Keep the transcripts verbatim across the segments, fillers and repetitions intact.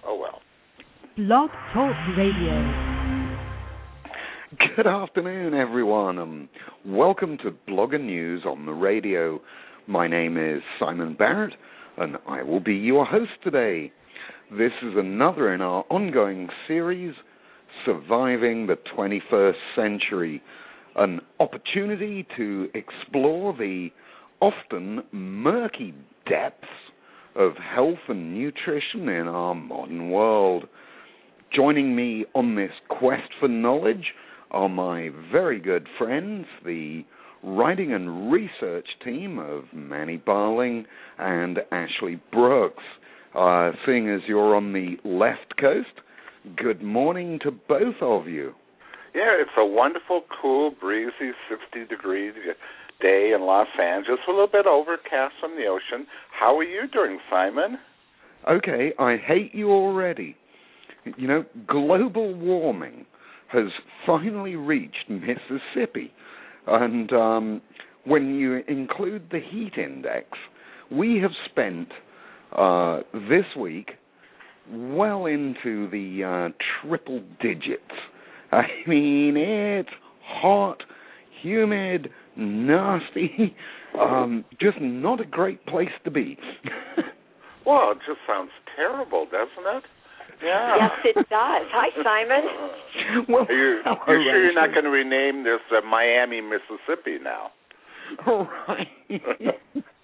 Oh, well. Blog Talk Radio. Good afternoon, everyone, and welcome to Blogger News on the radio. My name is Simon Barrett, and I will be your host today. This is another in our ongoing series, Surviving the twenty-first Century, an opportunity to explore the often murky depths of health and nutrition in our modern world. Joining me on this quest for knowledge are my very good friends, the writing and research team of Manny Barling and Ashley Brooks. Uh, seeing as you're on the left coast, good morning to both of you. Yeah, it's a wonderful, cool, breezy, sixty-degree day in Los Angeles, a little bit overcast on the ocean. How are you doing, Simon? Okay, I hate you already. You know, global warming has finally reached Mississippi. And um, when you include the heat index, we have spent uh, this week well into the uh, triple digits. I mean, it's hot, humid, nasty, um, just not a great place to be. Well, it just sounds terrible, doesn't it? Yeah. Yes, it does. Hi, Simon. Well, are you, hello, you're sure you're not Ashley. going to rename this uh, Miami, Mississippi now? All right.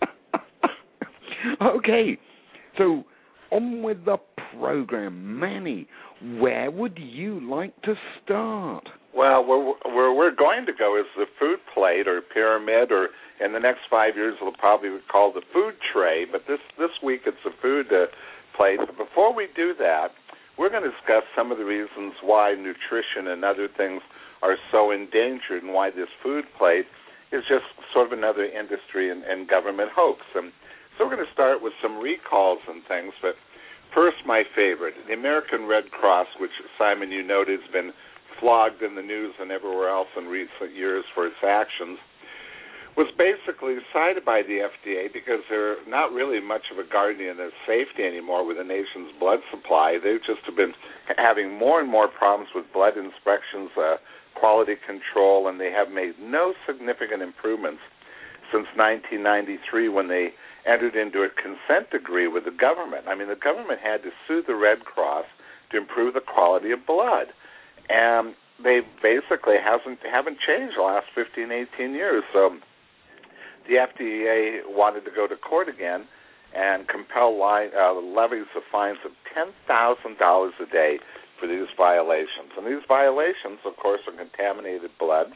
Okay, so on with the program. Manny, where would you like to start? Well, where, where we're going to go is the food plate or pyramid, or in the next five years it'll probably be called the food tray, but this, this week it's the food uh, plate. But before we do that, we're going to discuss some of the reasons why nutrition and other things are so endangered and why this food plate is just sort of another industry and, and government hoax. And so we're going to start with some recalls and things, but first, my favorite, the American Red Cross, which, Simon, you noted, has been flogged in the news and everywhere else in recent years for its actions, was basically cited by the F D A because they're not really much of a guardian of safety anymore with the nation's blood supply. They've just been having more and more problems with blood inspections, uh, quality control, and they have made no significant improvements since nineteen ninety-three when they entered into a consent decree with the government. I mean, the government had to sue the Red Cross to improve the quality of blood. And they basically hasn't haven't changed the last fifteen, eighteen years. So the F D A wanted to go to court again and compel line, uh, levies of fines of ten thousand dollars a day for these violations. And these violations, of course, are contaminated blood.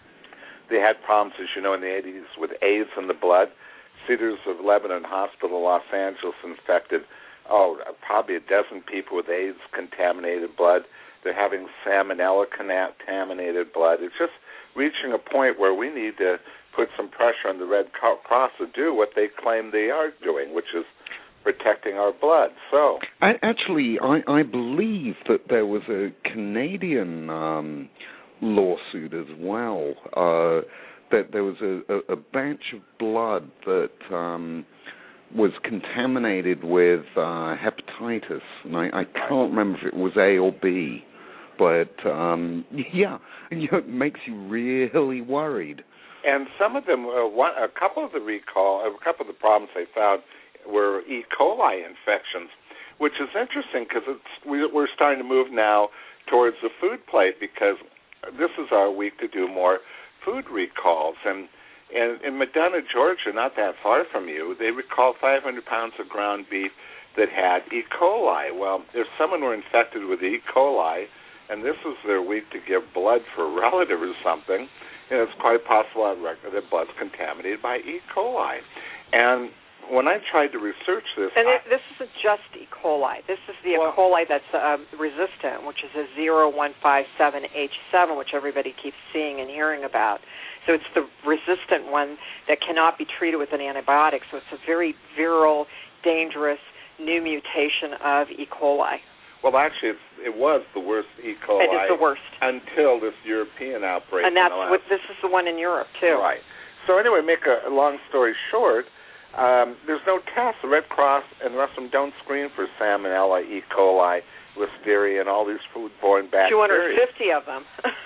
They had problems, as you know, in the eighties with AIDS in the blood. Cedars of Lebanon Hospital, Los Angeles, infected, oh, probably a dozen people with AIDS contaminated blood. They're having salmonella contaminated blood. It's just reaching a point where we need to put some pressure on the Red Cross to do what they claim they are doing, which is protecting our blood. So, I, actually, I, I believe that there was a Canadian um, lawsuit as well. Uh, that there was a, a, a batch of blood that um, was contaminated with uh, hepatitis, and I, I can't remember if it was A or B, but um, yeah, you know, it makes you really worried. And some of them, uh, one, a couple of the recall, a couple of the problems they found were E. coli infections, which is interesting because it's we, we're starting to move now towards the food plate because this is our week to do more food recalls. And in, in Medina, Georgia, not that far from you, they recalled five hundred pounds of ground beef that had E. coli. Well, if someone were infected with E. coli, and this is their week to give blood for a relative or something, you know, it's quite possible on record that blood's contaminated by E. coli. And when I tried to research this... And I, it, this isn't just E. coli. This is the well, E. coli that's uh, resistant, which is a zero one five seven H seven, which everybody keeps seeing and hearing about. So it's the resistant one that cannot be treated with an antibiotic. So it's a very viral, dangerous new mutation of E. coli. Well, actually, it's, it was the worst E. coli. It is the worst. Until this European outbreak. And that's what this is the one in Europe, too. Right. So anyway, make a long story short, um, there's no test. The Red Cross and the rest of them don't screen for Salmonella, E. coli, Listeria, and all these foodborne bacteria. two hundred fifty of them.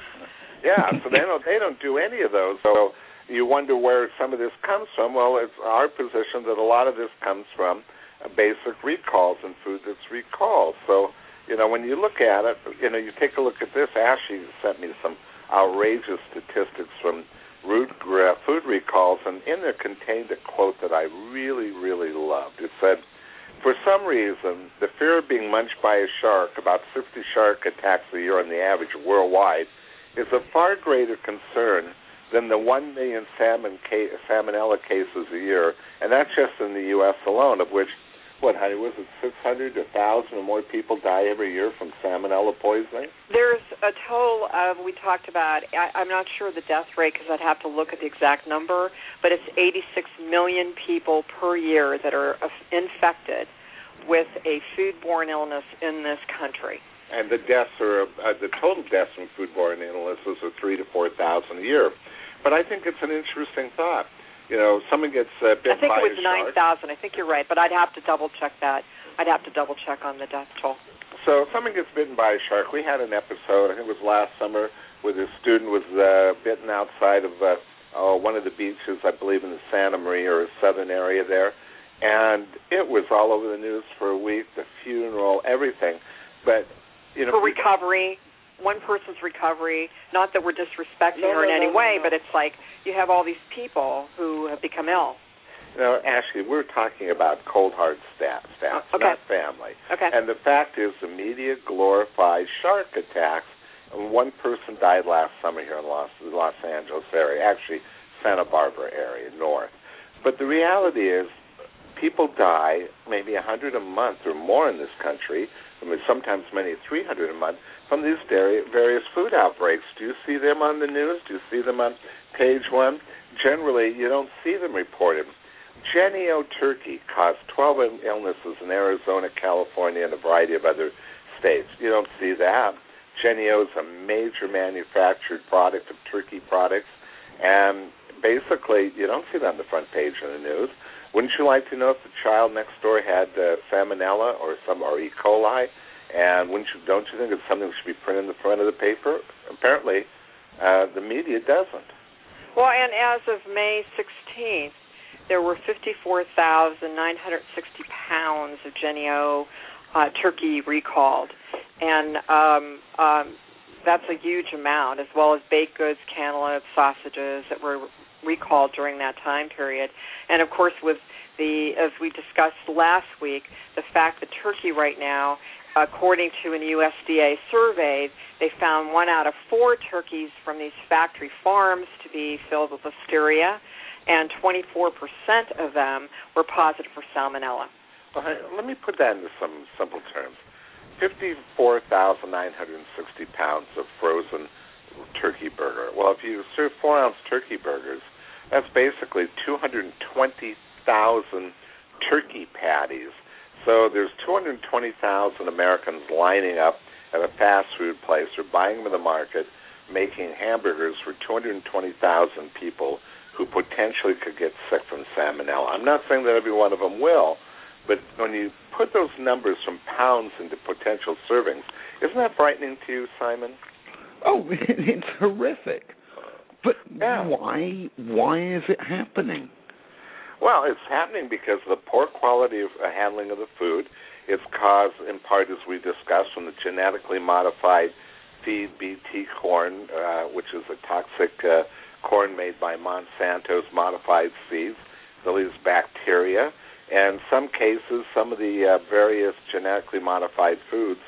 Yeah, so they don't they don't do any of those. So you wonder where some of this comes from. Well, it's our position that a lot of this comes from uh, basic recalls in food that's recalled. So, you know, when you look at it, you know, you take a look at this. Ashley sent me some outrageous statistics from root uh, food recalls, and in there contained a quote that I really, really loved. It said, "For some reason, the fear of being munched by a shark, about fifty shark attacks a year on the average worldwide, is a far greater concern than the one million salmon ca- salmonella cases a year, and that's just in the U S alone, of which, what, honey, was it six hundred, one thousand or more people die every year from salmonella poisoning?" There's a total of, we talked about, I, I'm not sure the death rate because I'd have to look at the exact number, but it's eighty-six million people per year that are infected with a foodborne illness in this country. And the deaths are, uh, the total deaths from foodborne illnesses are three to four thousand a year. But I think it's an interesting thought. You know, someone gets uh, bit by a shark. I think it was nine thousand. I think you're right, but I'd have to double check that. I'd have to double check on the death toll. So if someone gets bitten by a shark, we had an episode, I think it was last summer, where this student was uh, bitten outside of uh, oh, one of the beaches, I believe in the Santa Maria or southern area there. And it was all over the news for a week, the funeral, everything. But you know, for recovery, one person's recovery, not that we're disrespecting no, her in no, any no, way, no. but it's like you have all these people who have become ill. You know, Ashley, we're talking about cold hard stats, stats okay. not family. Okay. And the fact is the media glorifies shark attacks, and one person died last summer here in Los, Los Angeles area, actually Santa Barbara area, north. But the reality is people die maybe one hundred a month or more in this country, I mean, sometimes many three hundred a month, from these various food outbreaks. Do you see them on the news? Do you see them on page one? Generally, you don't see them reported. Jennie-O turkey caused twelve illnesses in Arizona, California, and a variety of other states. You don't see that. Jennie-O is a major manufactured product of turkey products, and basically, you don't see that on the front page of the news. Wouldn't you like to know if the child next door had uh, salmonella or some or E. coli? And wouldn't you, don't you think it's something that should be printed in the front of the paper? Apparently, uh, the media doesn't. Well, and as of May sixteenth, there were fifty-four thousand nine hundred sixty pounds of Jennie-O uh, turkey recalled, and um, um, that's a huge amount, as well as baked goods, cantaloupes, sausages that were recalled during that time period. And of course, with the, as we discussed last week, the fact that turkey right now, according to an U S D A survey, they found one out of four turkeys from these factory farms to be filled with Listeria, and twenty-four percent of them were positive for Salmonella. Well, let me put that into some simple terms. fifty-four thousand nine hundred sixty pounds of frozen turkey burger. Well, if you serve four-ounce turkey burgers, that's basically two hundred twenty thousand turkey patties. So there's two hundred twenty thousand Americans lining up at a fast food place or buying them in the market, making hamburgers for two hundred twenty thousand people who potentially could get sick from salmonella. I'm not saying that every one of them will, but when you put those numbers from pounds into potential servings, isn't that frightening to you, Simon? Oh, it's horrific. But yeah. why why is it happening? Well, it's happening because of the poor quality of uh, handling of the food. It's caused, in part, as we discussed, from the genetically modified feed B T corn, uh, which is a toxic uh, corn made by Monsanto's modified seeds. So these bacteria. And in some cases, some of the uh, various genetically modified foods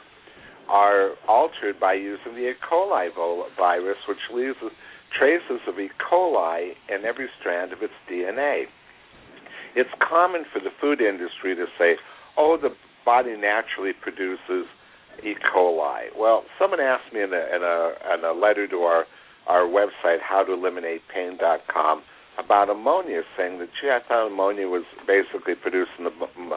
are altered by using the E. coli virus, which leaves traces of E. coli in every strand of its D N A. It's common for the food industry to say, oh, the body naturally produces E. coli. Well, someone asked me in a, in a, in a letter to our, our website, how to eliminate pain dot com, about ammonia, saying that, gee, I thought ammonia was basically produced in the,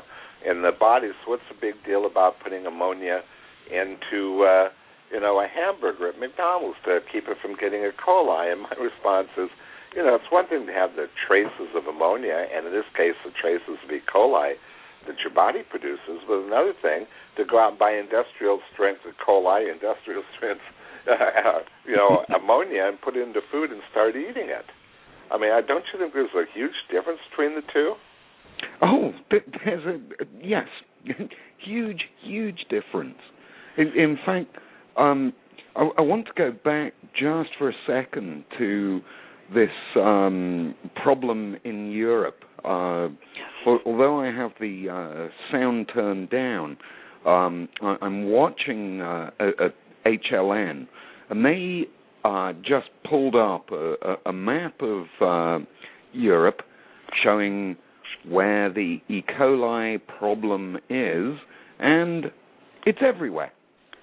in the body, so what's the big deal about putting ammonia into, uh, you know, a hamburger at McDonald's to keep it from getting E. coli? And my response is, you know, it's one thing to have the traces of ammonia, and in this case, the traces of E. coli that your body produces, but another thing to go out and buy industrial strength E. coli, industrial strength, uh, you know, ammonia, and put it into food and start eating it. I mean, I don't you think there's a huge difference between the two? Oh, there's a yes, huge, huge difference. In, in fact, um, I, I want to go back just for a second to this um, problem in Europe. Uh, although I have the uh, sound turned down, um, I, I'm watching uh, a, a H L N, and they uh, just pulled up a, a, a map of uh, Europe showing where the E. coli problem is, and it's everywhere.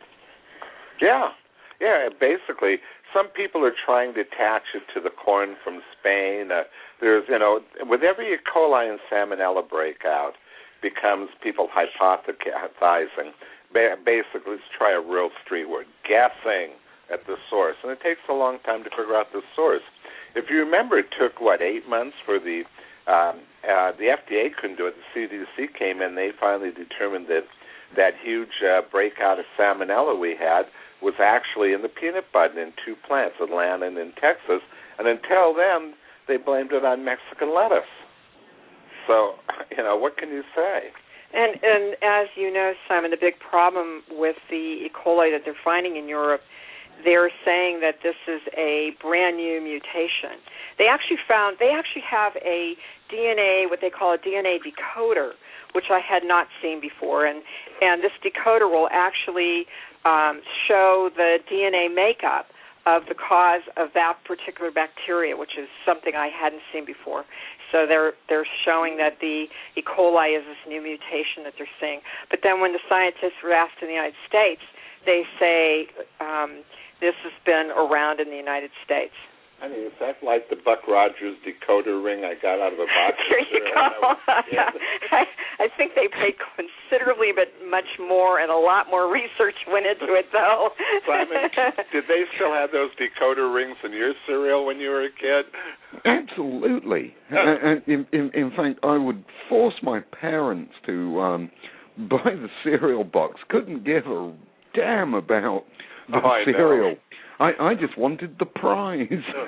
Yeah, yeah, basically, some people are trying to attach it to the corn from Spain. Uh, there's, you know, with every E. coli and salmonella breakout, becomes people hypothesizing. Basically, let's try a real street word, guessing at the source. And it takes a long time to figure out the source. If you remember, it took, what, eight months for the, um, uh, the F D A couldn't do it. The C D C came in. They finally determined that that huge uh, breakout of salmonella we had was actually in the peanut butter in two plants, Atlanta and in Texas. And until then, they blamed it on Mexican lettuce. So, you know, what can you say? And, and as you know, Simon, the big problem with the E. coli that they're finding in Europe, they're saying that this is a brand new mutation. They actually found, they actually have a D N A, what they call a D N A decoder, which I had not seen before. And, and this decoder will actually um, show the D N A makeup of the cause of that particular bacteria, which is something I hadn't seen before. So they're they're showing that the E. coli is this new mutation that they're seeing. But then when the scientists were asked in the United States, they say um, this has been around in the United States. I mean, is that like the Buck Rogers decoder ring I got out of a box? There you go. Yeah. I, I think they paid considerably, but much more, and a lot more research went into it, though. Simon, did they still have those decoder rings in your cereal when you were a kid? Absolutely. And in, in, in fact, I would force my parents to um, buy the cereal box. Couldn't give a damn about the oh, I cereal. Know. I, I just wanted the prize.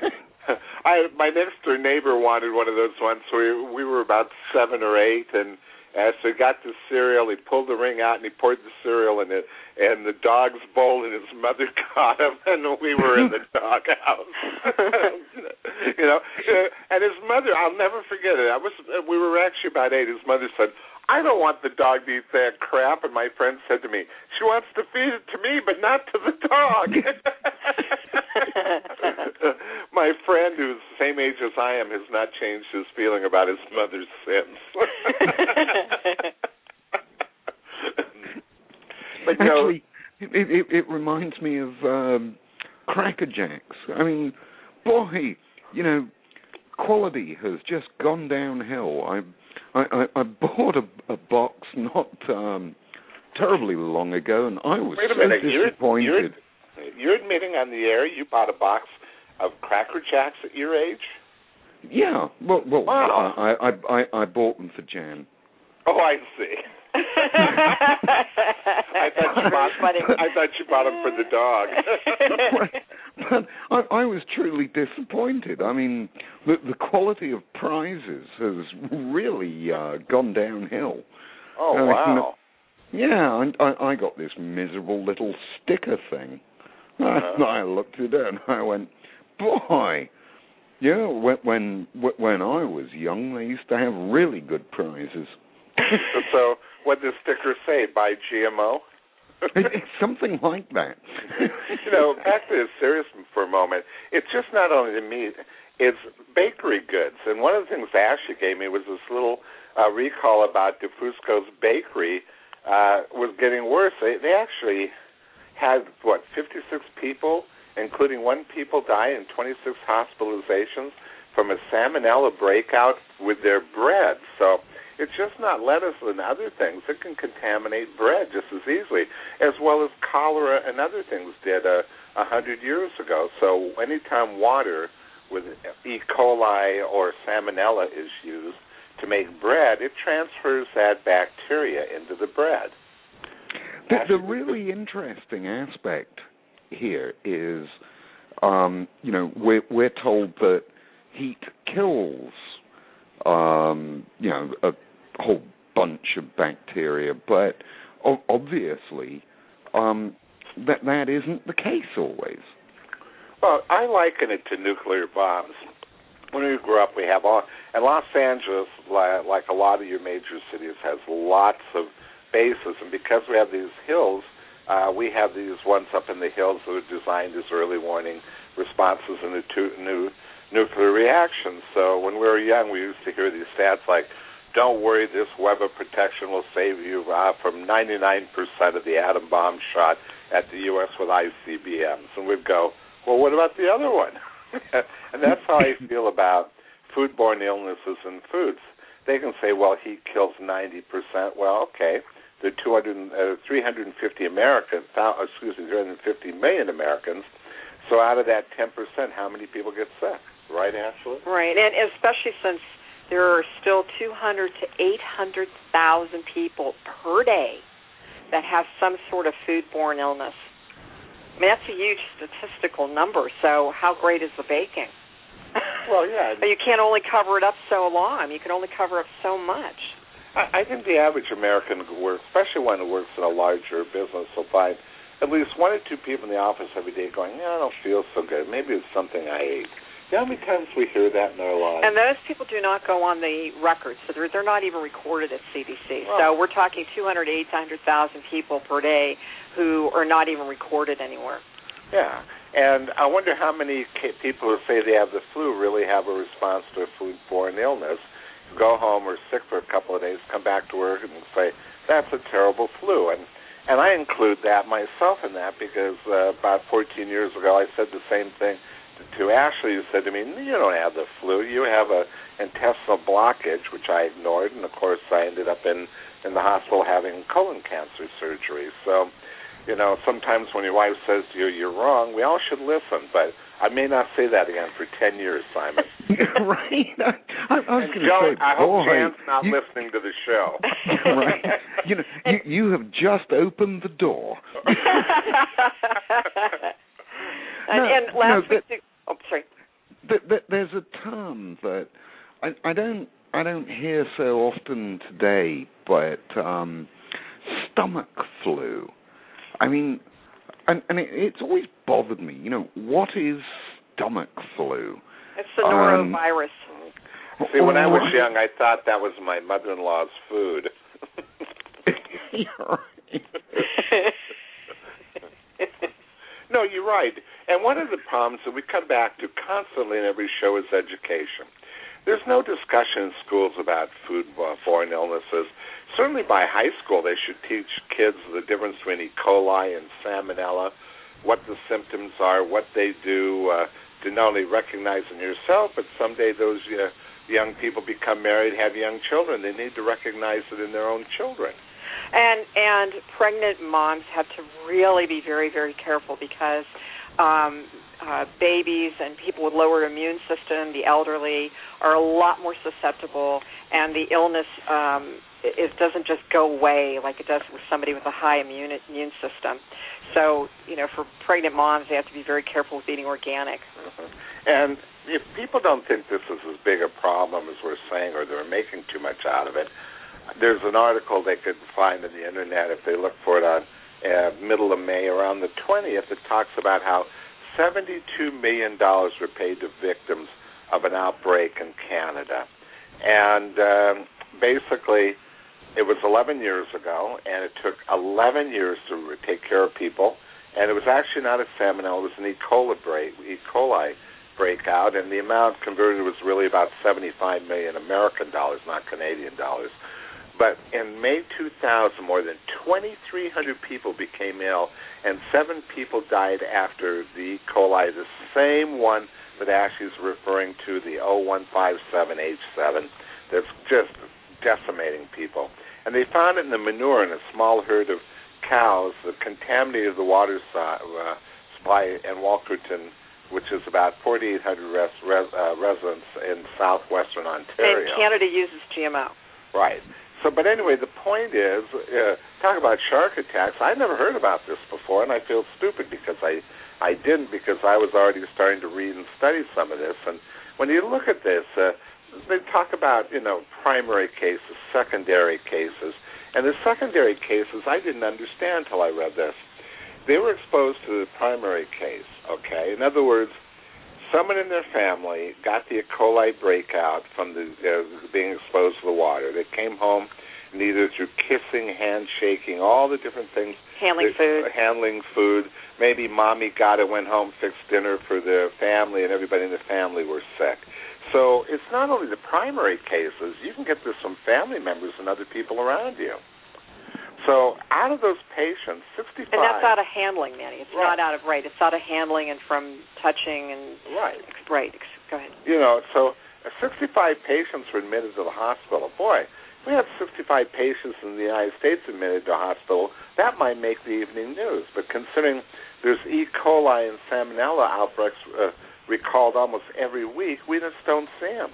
I my next door neighbor wanted one of those ones. So we we were about seven or eight, and as so he got the cereal, he pulled the ring out and he poured the cereal in it, and the dog's bowl, and his mother caught him, and we were in the doghouse. You know, and his mother, I'll never forget it. I was we were actually about eight. His mother said, "I don't want the dog to eat that crap." And my friend said to me, "She wants to feed it to me, but not to the dog." My friend, who's the same age as I am, has not changed his feeling about his mother's sins. But you know, actually, it, it, it reminds me of um, Cracker Jacks. I mean, boy, you know, quality has just gone downhill. I I, I, I bought a, a box not um, terribly long ago, and I was Wait a so minute. disappointed. You're, you're, you're admitting on the air you bought a box of Cracker Jacks at your age? Yeah. Well, well wow. I, I, I, I bought them for Jan. Oh, I see. I thought you bought. I thought you bought them for the dog. But I, I was truly disappointed. I mean, the, the quality of prizes has really uh, gone downhill. Oh uh, wow! You know, yeah, I, I got this miserable little sticker thing. Uh-huh. I looked at it and I went, boy. Yeah, when when when I was young, they used to have really good prizes. So, what does the sticker say? Buy G M O? It's something like that. You know, back to this serious for a moment. It's just not only the meat; it's bakery goods. And one of the things Ashley gave me was this little uh, recall about DeFusco's Bakery uh, was getting worse. They they actually had what fifty-six people, including one people die and twenty-six hospitalizations from a salmonella breakout with their bread. So it's just not lettuce and other things. It can contaminate bread just as easily, as well as cholera and other things did a uh, hundred years ago. So anytime water with E. coli or salmonella is used to make bread, it transfers that bacteria into the bread. The, the really interesting aspect here is, um, you know, we're, we're told that heat kills, um, you know, a whole bunch of bacteria, but obviously um, that that isn't the case always. Well, I liken it to nuclear bombs. When we grew up, we have all, and Los Angeles, like a lot of your major cities, has lots of bases, and because we have these hills, uh, we have these ones up in the hills that are designed as early warning responses in two new nuclear reactions. So when we were young, we used to hear these stats like, don't worry, this web of protection will save you uh, from ninety-nine percent of the atom bomb shot at the U S with I C B Ms. And we'd go, well, what about the other one? And that's how I feel about foodborne illnesses and foods. They can say, well, heat kills ninety percent. Well, okay, there are two hundred, uh, three hundred fifty Americans, excuse me, three hundred fifty million Americans. So out of that ten percent, how many people get sick? Right, Ashley? Right, and especially since there are still two hundred to eight hundred thousand people per day that have some sort of foodborne illness. I mean, that's a huge statistical number, so how great is the baking? Well, yeah. But you can't only cover it up so long. You can only cover up so much. I, I think the average American who works, especially one who works in a larger business, will find at least one or two people in the office every day going, yeah, I don't feel so good. Maybe it's something I ate. You know how many times we hear that in our lives? And those people do not go on the record, so they're, they're not even recorded at C D C. Well, so we're talking two hundred, eight hundred thousand people per day who are not even recorded anywhere. Yeah, and I wonder how many people who say they have the flu really have a response to a foodborne illness, go home or sick for a couple of days, come back to work and say, that's a terrible flu. And and I include that myself in that because uh, about fourteen years ago I said the same thing to Ashley, who said to me, you don't have the flu, you have a intestinal blockage, which I ignored, and of course I ended up in, in the hospital having colon cancer surgery. So, you know, sometimes when your wife says to you, you're wrong, we all should listen, but I may not say that again for ten years, Simon. Right. I, I was going to Joan, say, I hope boy, Jan's not you, listening to the show. Right. You know, you, you have just opened the door. and, no, and last no, week, but, oh, sorry. But, but there's a term that I, I don't I don't hear so often today, but um, stomach flu. I mean, and, and it, it's always bothered me. You know, what is stomach flu? It's the norovirus. Um, See, when I was young, I thought that was my mother-in-law's food. You're right. No, you're right. And one of the problems that we come back to constantly in every show is education. There's no discussion in schools about foodborne illnesses. Certainly by high school, they should teach kids the difference between E. coli and salmonella, what the symptoms are, what they do uh, to not only recognize in yourself, but someday those uh, young people become married, have young children. They need to recognize it in their own children. And and pregnant moms have to really be very, very careful because um, uh, babies and people with lower immune system, the elderly, are a lot more susceptible, and the illness um, it doesn't just go away like it does with somebody with a high immune immune system. So, you know, for pregnant moms, they have to be very careful with eating organic. Mm-hmm. And if people don't think this is as big a problem as we're saying, or they're making too much out of it, there's an article they could find on the Internet if they look for it on uh, middle of May, around the twentieth, that talks about how seventy-two million dollars were paid to victims of an outbreak in Canada. And um, basically, it was eleven years ago, and it took eleven years to take care of people. And it was actually not a salmonella, it was an E. coli break, E. coli breakout, and the amount converted was really about seventy-five million American dollars, not Canadian dollars. But in May two thousand, more than twenty-three hundred people became ill, and seven people died after the E. coli, the same one that Ashley's referring to, the oh one five seven H seven, that's just decimating people. And they found it in the manure in a small herd of cows that contaminated the water uh, supply in Walkerton, which is about forty-eight hundred res, res, uh, residents in southwestern Ontario. And Canada uses G M O. Right. So, but anyway, the point is, uh, talk about shark attacks. I never heard about this before, and I feel stupid because I, I didn't because I was already starting to read and study some of this. And when you look at this, uh, they talk about, you know, primary cases, secondary cases. And the secondary cases, I didn't understand until I read this. They were exposed to the primary case, okay? In other words, someone in their family got the E. coli breakout from the uh, being exposed to the water. They came home, and either through kissing, handshaking, all the different things. Handling they, food. Uh, handling food. Maybe mommy got it, went home, fixed dinner for the family, and everybody in the family were sick. So it's not only the primary cases. You can get this from family members and other people around you. So out of those patients, sixty-five... And that's out of handling, Manny. It's right. not out of, right, it's out of handling and from touching and... Right. Right. Go ahead. You know, so sixty-five patients were admitted to the hospital. Boy, if we had sixty-five patients in the United States admitted to a hospital, that might make the evening news. But considering there's E. coli and Salmonella outbreaks uh, recalled almost every week, we just don't see them.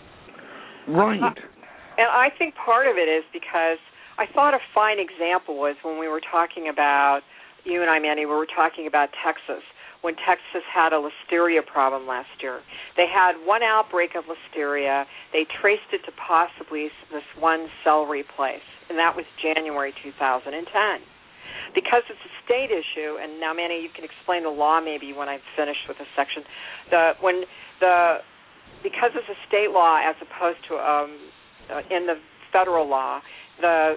Right. Uh, and I think part of it is because I thought a fine example was when we were talking about, you and I, Manny, we were talking about Texas, when Texas had a listeria problem last year. They had one outbreak of listeria. They traced it to possibly this one celery place, and that was January two thousand ten. Because it's a state issue, and now, Manny, you can explain the law maybe when I'm finished with this section. The when the because it's a state law as opposed to um, uh, in the federal law, the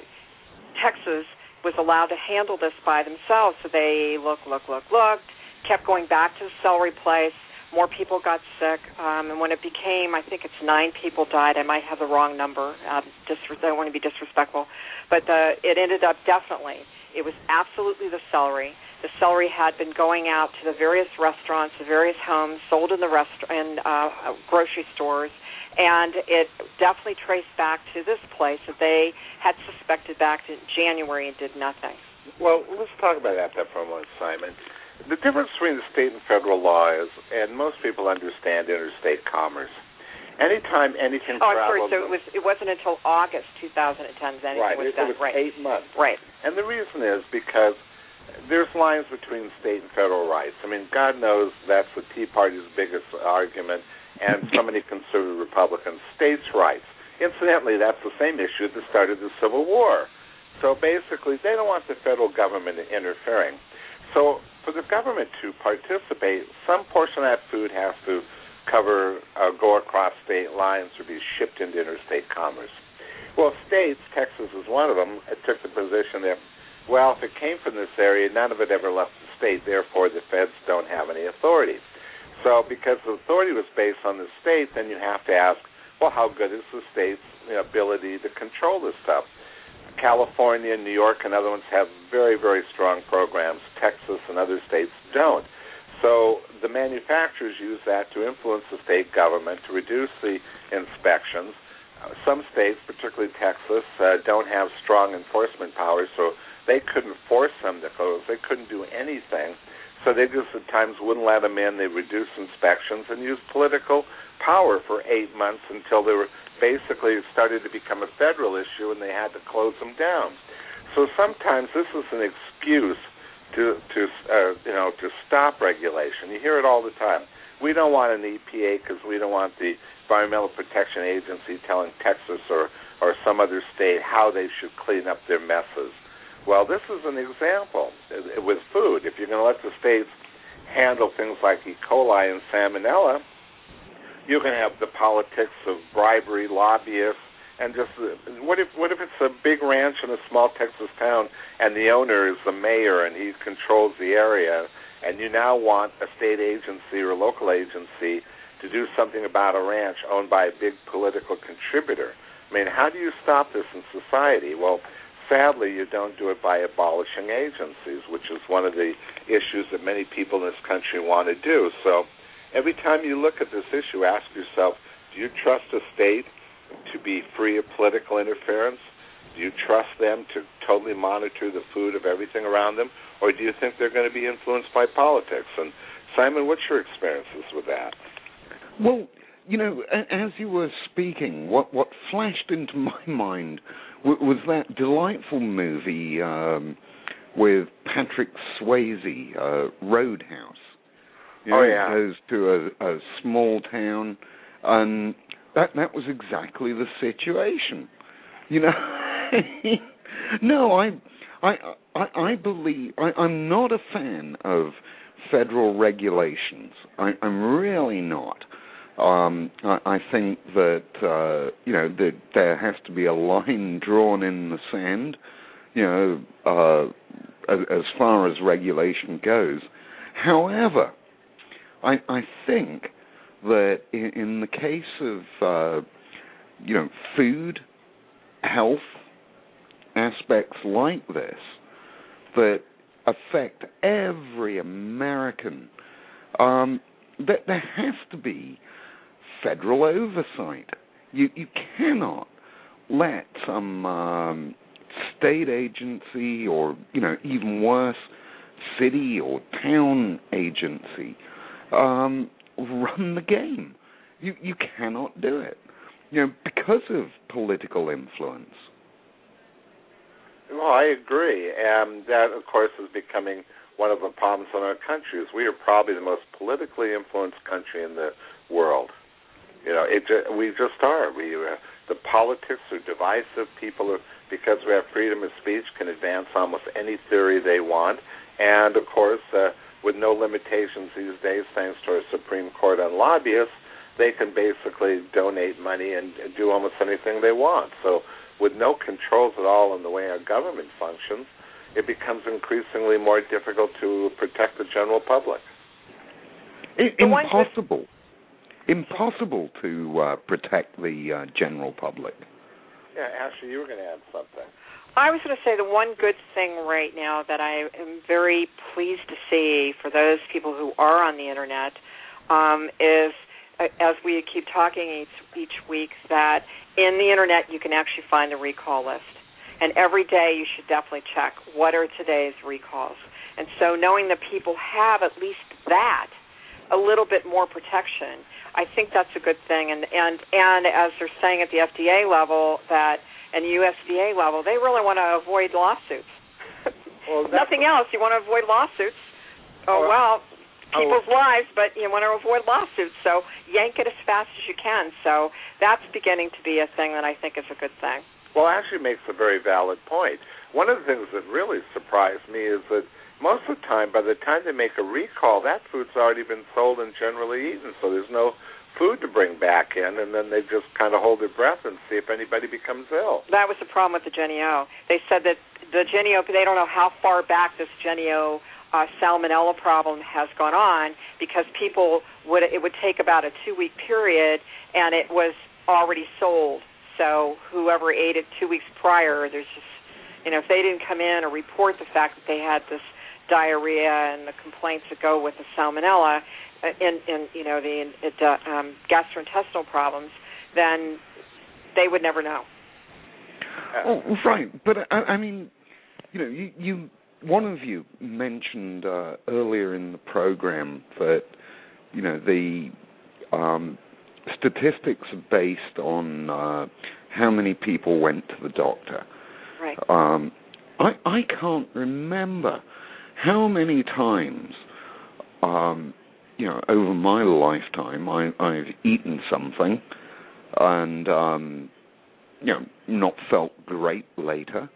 Texas was allowed to handle this by themselves. So they look, look, look, looked, kept going back to the celery place. More people got sick, um, and when it became, I think it's nine people died. I might have the wrong number. Uh, dis- I don't want to be disrespectful, but the, it ended up definitely. It was absolutely the celery. The celery had been going out to the various restaurants, the various homes, sold in the rest- in uh, grocery stores, and it definitely traced back to this place that they had suspected back in January and did nothing. Well, let's talk about that for a moment, Simon. The difference between the state and federal law is, and most people understand interstate commerce. Anytime anything oh, travels... Oh, so it, was, it wasn't until August two thousand ten that right, anything was it, done. It was right. eight months. Right. And the reason is because there's lines between state and federal rights. I mean, God knows that's the Tea Party's biggest argument, and so many conservative Republicans. States' rights. Incidentally, that's the same issue that started the Civil War. So basically, they don't want the federal government interfering. So for the government to participate, some portion of that food has to cover, uh, go across state lines or be shipped into interstate commerce. Well, states, Texas is one of them, it took the position that, well, if it came from this area, none of it ever left the state, therefore the feds don't have any authority. So because the authority was based on the state, then you have to ask, well, how good is the state's you know, ability to control this stuff? California, New York, and other ones have very, very strong programs. Texas and other states don't. So the manufacturers use that to influence the state government to reduce the inspections. Uh, some states, particularly Texas, uh, don't have strong enforcement powers, so they couldn't force them to close. They couldn't do anything. So they just at times wouldn't let them in. They reduced inspections and used political power for eight months until they were basically started to become a federal issue and they had to close them down. So sometimes this is an excuse to to uh, you know to stop regulation. You hear it all the time. We don't want an E P A because we don't want the Environmental Protection Agency telling Texas or, or some other state how they should clean up their messes. Well, this is an example with food. If you're going to let the states handle things like E. coli and Salmonella, you're going to have the politics of bribery, lobbyists, and just what if what if it's a big ranch in a small Texas town and the owner is the mayor and he controls the area, and you now want a state agency or a local agency to do something about a ranch owned by a big political contributor? I mean, how do you stop this in society? Well, sadly, you don't do it by abolishing agencies, which is one of the issues that many people in this country want to do. So every time you look at this issue, ask yourself, do you trust a state to be free of political interference? Do you trust them to totally monitor the food of everything around them? Or do you think they're going to be influenced by politics? And Simon, what's your experiences with that? Well, you know, as you were speaking, what, what flashed into my mind w- was that delightful movie um, with Patrick Swayze, uh, Roadhouse. You know, oh, yeah. He goes to a, a small town, and that that was exactly the situation. You know, no, I, I, I, I believe I, I'm not a fan of federal regulations. I, I'm really not. Um, I, I think that uh, you know that there has to be a line drawn in the sand. You know, uh, as, as far as regulation goes. However, I, I think that in, in the case of uh, you know food, health aspects like this that affect every American, um, that there has to be federal oversight. You you cannot let some um, state agency or, you know, even worse, city or town agency um, run the game. You you cannot do it, you know, because of political influence. Well, I agree, and that, of course, is becoming one of the problems in our country. Is we are probably the most politically influenced country in the world. You know, it just, we just are. We uh, the politics are divisive. People, are, because we have freedom of speech, can advance almost any theory they want, and of course, uh, with no limitations these days, thanks to our Supreme Court on lobbyists, they can basically donate money and, and do almost anything they want. So, with no controls at all in the way our government functions, it becomes increasingly more difficult to protect the general public. It, impossible. Impossible to uh, protect the uh, general public. Yeah, Ashley, you were going to add something. I was going to say the one good thing right now that I am very pleased to see for those people who are on the Internet um, is, as we keep talking each, each week, that in the Internet you can actually find the recall list. And every day you should definitely check what are today's recalls. And so knowing that people have at least that, a little bit more protection, I think that's a good thing. And, and, and as they're saying at the F D A level that and the U S D A level, they really want to avoid lawsuits. Well, nothing else. You want to avoid lawsuits. Oh, well, people's oh. lives, but you want to avoid lawsuits. So yank it as fast as you can. So that's beginning to be a thing that I think is a good thing. Well, actually makes a very valid point. One of the things that really surprised me is that most of the time, by the time they make a recall, that food's already been sold and generally eaten, so there's no food to bring back in, and then they just kind of hold their breath and see if anybody becomes ill. That was the problem with the Jennie-O. They said that the Jennie-O, they don't know how far back this Jennie-O uh, salmonella problem has gone on, because people would, it would take about a two-week period, and it was already sold. So whoever ate it two weeks prior, there's just, you know, if they didn't come in or report the fact that they had this diarrhea and the complaints that go with the salmonella, and, and you know, the uh, um, gastrointestinal problems, then they would never know. Oh, right, but I, I mean, you know, you, you one of you mentioned uh, earlier in the program that, you know, the um, statistics are based on uh, how many people went to the doctor. Right. Um, I I can't remember how many times, um, you know, over my lifetime, I, I've eaten something and, um, you know, not felt great later,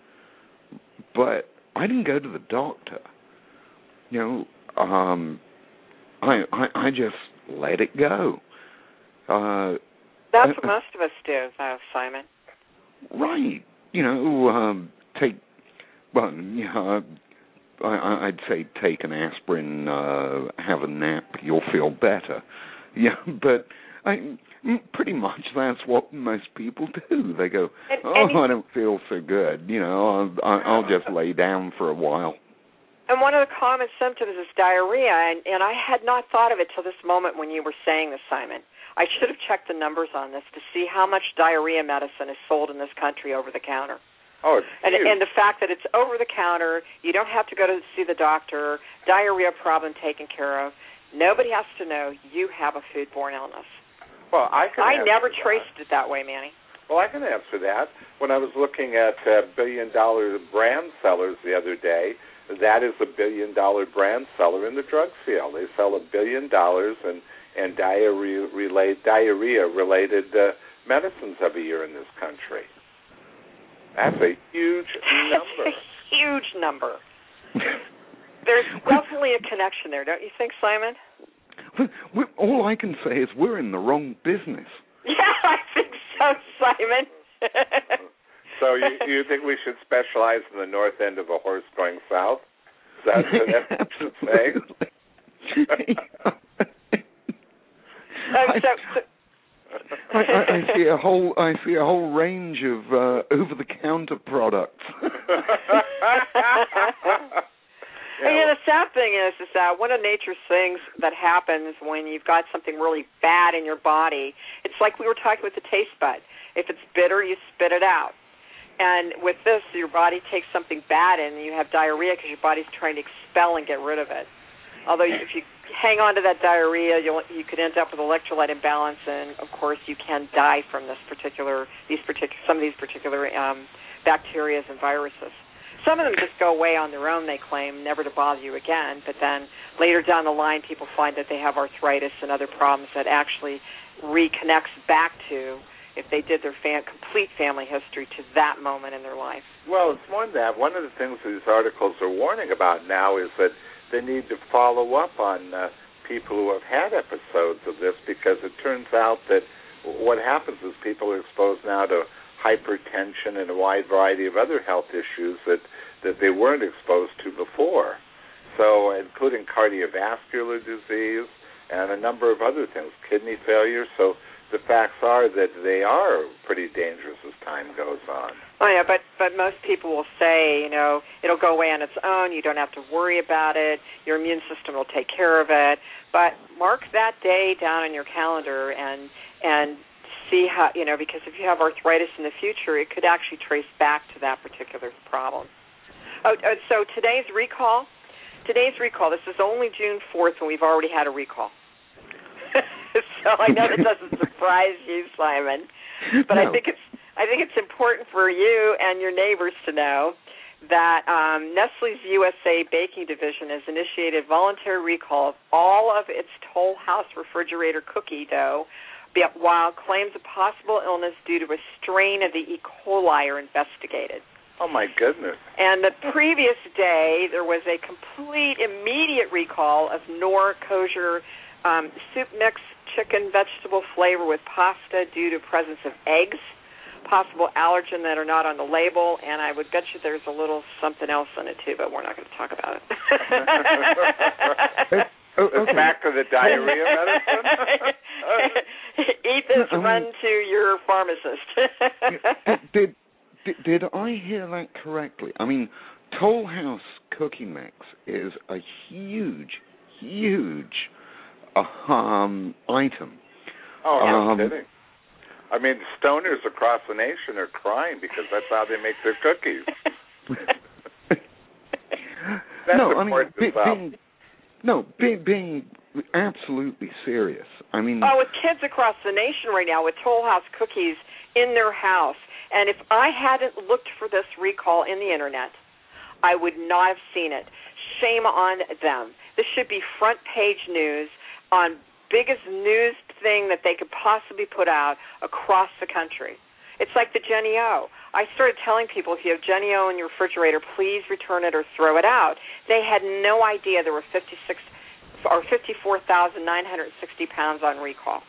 but I didn't go to the doctor. You know, um, I, I I just let it go. Uh, That's what uh, most of us do, though, Simon. Right. You know, um, take, well, you know, I, I'd say take an aspirin, uh, have a nap, you'll feel better. Yeah, but I, pretty much that's what most people do. They go, and, oh, and I don't feel so good. You know, I'll, I'll just lay down for a while. And one of the common symptoms is diarrhea, and, and I had not thought of it till this moment when you were saying this, Simon. I should have checked the numbers on this to see how much diarrhea medicine is sold in this country over the counter. Oh, it's and, huge. and the fact that it's over the counter, you don't have to go to see the doctor, diarrhea problem taken care of. Nobody has to know you have a foodborne illness. Well, I can I never that. traced it that way, Manny. Well, I can answer that. When I was looking at uh, billion-dollar brand sellers the other day, that is a billion-dollar brand seller in the drug field. They sell a billion dollars in, in diarrhea-related, diarrhea-related uh, medicines every year in this country. That's a huge number. That's a huge number. There's definitely a connection there, don't you think, Simon? We're, all I can say is we're in the wrong business. Yeah, I think so, Simon. So you, you think we should specialize in the north end of a horse going south? Is that what that's saying? um, so, so I, I, I see a whole I see a whole range of uh, over-the-counter products. And you know, the sad thing is, is that one of nature's things that happens when you've got something really bad in your body, it's like we were talking with the taste bud. If it's bitter, you spit it out. And with this, your body takes something bad in, and you have diarrhea because your body's trying to expel and get rid of it. Although if you hang on to that diarrhea, you'll, you could end up with electrolyte imbalance, and of course, you can die from this particular, these particular, some of these particular um, bacteria and viruses. Some of them just go away on their own, they claim, never to bother you again. But then later down the line, people find that they have arthritis and other problems that actually reconnects back to, if they did their fam- complete family history, to that moment in their life. Well, it's more than that. One of the things these articles are warning about now is that they need to follow up on uh, people who have had episodes of this, because it turns out that what happens is people are exposed now to hypertension and a wide variety of other health issues that, that they weren't exposed to before. So, including cardiovascular disease and a number of other things, kidney failure. So the facts are that they are pretty dangerous as time goes on. Oh, yeah, but, but most people will say, you know, it'll go away on its own. You don't have to worry about it. Your immune system will take care of it. But mark that day down on your calendar and and see how, you know, because if you have arthritis in the future, it could actually trace back to that particular problem. Oh, so today's recall, today's recall, this is only June fourth, and we've already had a recall. So I know that doesn't surprise you, Simon, but no. I think it's I think it's important for you and your neighbors to know that um, Nestle's U S A Baking Division has initiated voluntary recall of all of its Toll House refrigerator cookie dough, while claims of possible illness due to a strain of the E. coli are investigated. Oh, my goodness. And the previous day, there was a complete, immediate recall of Knorr kosher um, soup mix chicken vegetable flavor with pasta due to presence of eggs, possible allergen that are not on the label, and I would bet you there's a little something else in it, too, but we're not going to talk about it. Oh, okay. Back to the diarrhea medicine. Eat this, um, run to your pharmacist. did, did did I hear that correctly? I mean, Toll House cookie mix is a huge, huge uh, um, item. Oh, I'm um, kidding. I mean, stoners across the nation are crying because that's how they make their cookies. That's no, I mean, be, being, no, being, being absolutely serious. I mean, oh, with kids across the nation right now with Toll House cookies in their house, and if I hadn't looked for this recall in the internet, I would not have seen it. Shame on them. This should be front page news on biggest news thing that they could possibly put out across the country. It's like the Jenny O. I started telling people, if you have Jenny O in your refrigerator, please return it or throw it out. They had no idea there were fifty-six or fifty-four thousand nine hundred sixty pounds on recall.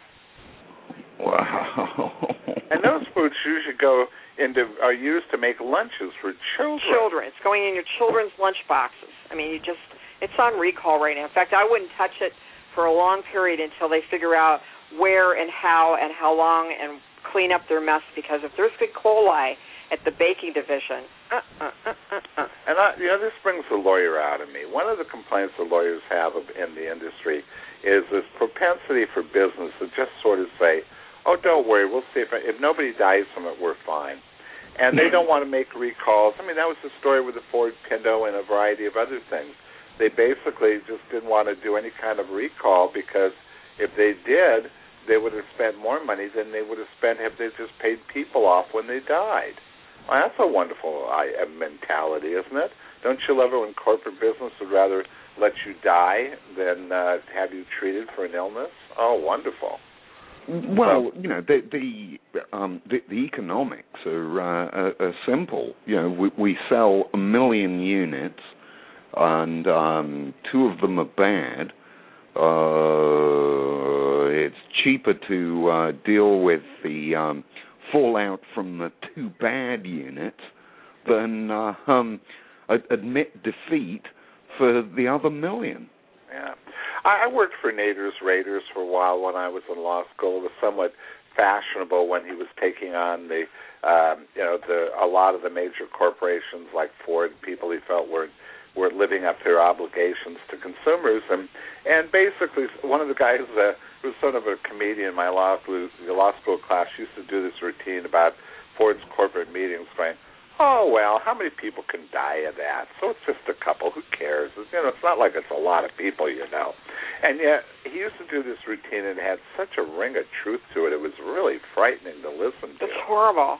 Wow. And those foods usually go into are used to make lunches for children. Children. It's going in your children's lunch boxes. I mean, you just it's on recall right now. In fact, I wouldn't touch it for a long period until they figure out where and how and how long and clean up their mess, because if there's E. coli at the baking division, uh, uh, uh, uh, uh. And I, you know, this brings the lawyer out of me. One of the complaints the lawyers have in the industry is this propensity for business to just sort of say, "Oh, don't worry, we'll see if if nobody dies from it, we're fine." And they don't want to make recalls. I mean, that was the story with the Ford Pinto and a variety of other things. they basically just didn't want to do any kind of recall because if they did, they would have spent more money than they would have spent if they just paid people off when they died. Well, that's a wonderful uh, mentality, isn't it? Don't you love it when corporate business would rather let you die than uh, have you treated for an illness? Oh, wonderful. Well, you know, the the, um, the, the economics are, uh, are, are simple. You know, we, we sell a million units, and um, two of them are bad. Uh, it's cheaper to uh, deal with the um, fallout from the two bad units than uh, um, admit defeat for the other million. Yeah. I worked for Nader's Raiders for a while when I was in law school. It was somewhat fashionable when he was taking on the, um, you know, the a lot of the major corporations like Ford, people he felt were were living up to their obligations to consumers, and and basically one of the guys uh, who was sort of a comedian in my law school, the law school class used to do this routine about Ford's corporate meetings, going, oh, well, how many people can die of that? So it's just a couple. Who cares? It's, you know, it's not like it's a lot of people, you know. And yet he used to do this routine and it had such a ring of truth to it. It was really frightening to listen to. It's horrible.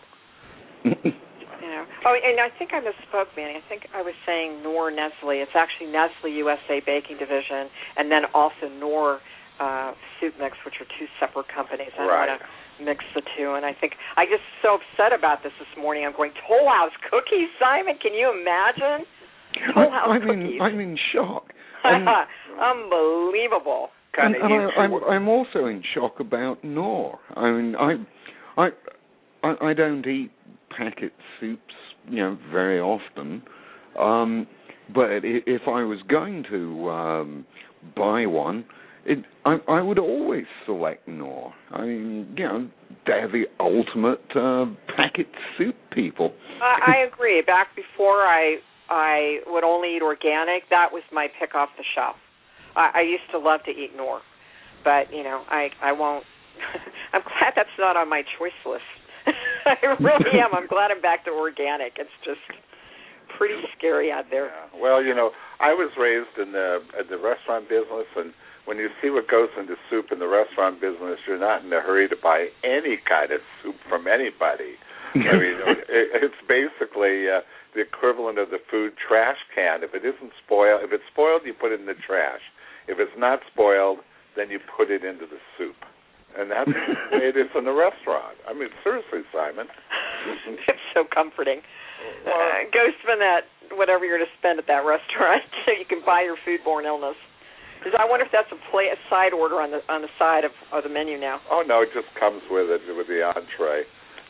You know. Oh, and I think I misspoke, Manny. I think I was saying Knorr Nestle. It's actually Nestle U S A Baking Division, and then also Knorr uh, Soup Mix, which are two separate companies. I right. don't want to mix the two, and I think I just so upset about this this morning. I'm going, Toll House cookies, Simon? Can you imagine? Toll House I, I'm cookies. In, I'm in shock. Unbelievable. And, and I, I'm, I'm also in shock about Knorr. I mean, I, I, I, I don't eat packet soups, you know, very often. Um, but if I was going to um, buy one, It, I, I would always select Knorr. I mean, you know, they're the ultimate uh, packet soup people. I, I agree. Back before I I would only eat organic, that was my pick off the shelf. I, I used to love to eat Knorr, but you know, I I won't. I'm glad that's not on my choice list. I really am. I'm glad I'm back to organic. It's just pretty scary out there. Yeah. Well, you know, I was raised in the in the restaurant business, and when you see what goes into soup in the restaurant business, you're not in a hurry to buy any kind of soup from anybody. I mean, it, it's basically uh, the equivalent of the food trash can. If it isn't spoiled, if it's spoiled, you put it in the trash. If it's not spoiled, then you put it into the soup. And that's the way it is in the restaurant. I mean, seriously, Simon. It's so comforting. Well, uh, go spend that, whatever you're going to spend at that restaurant so you can buy your foodborne illness. Because I wonder if that's a, play, a side order on the on the side of, of the menu now. Oh, no, it just comes with it, with the entree.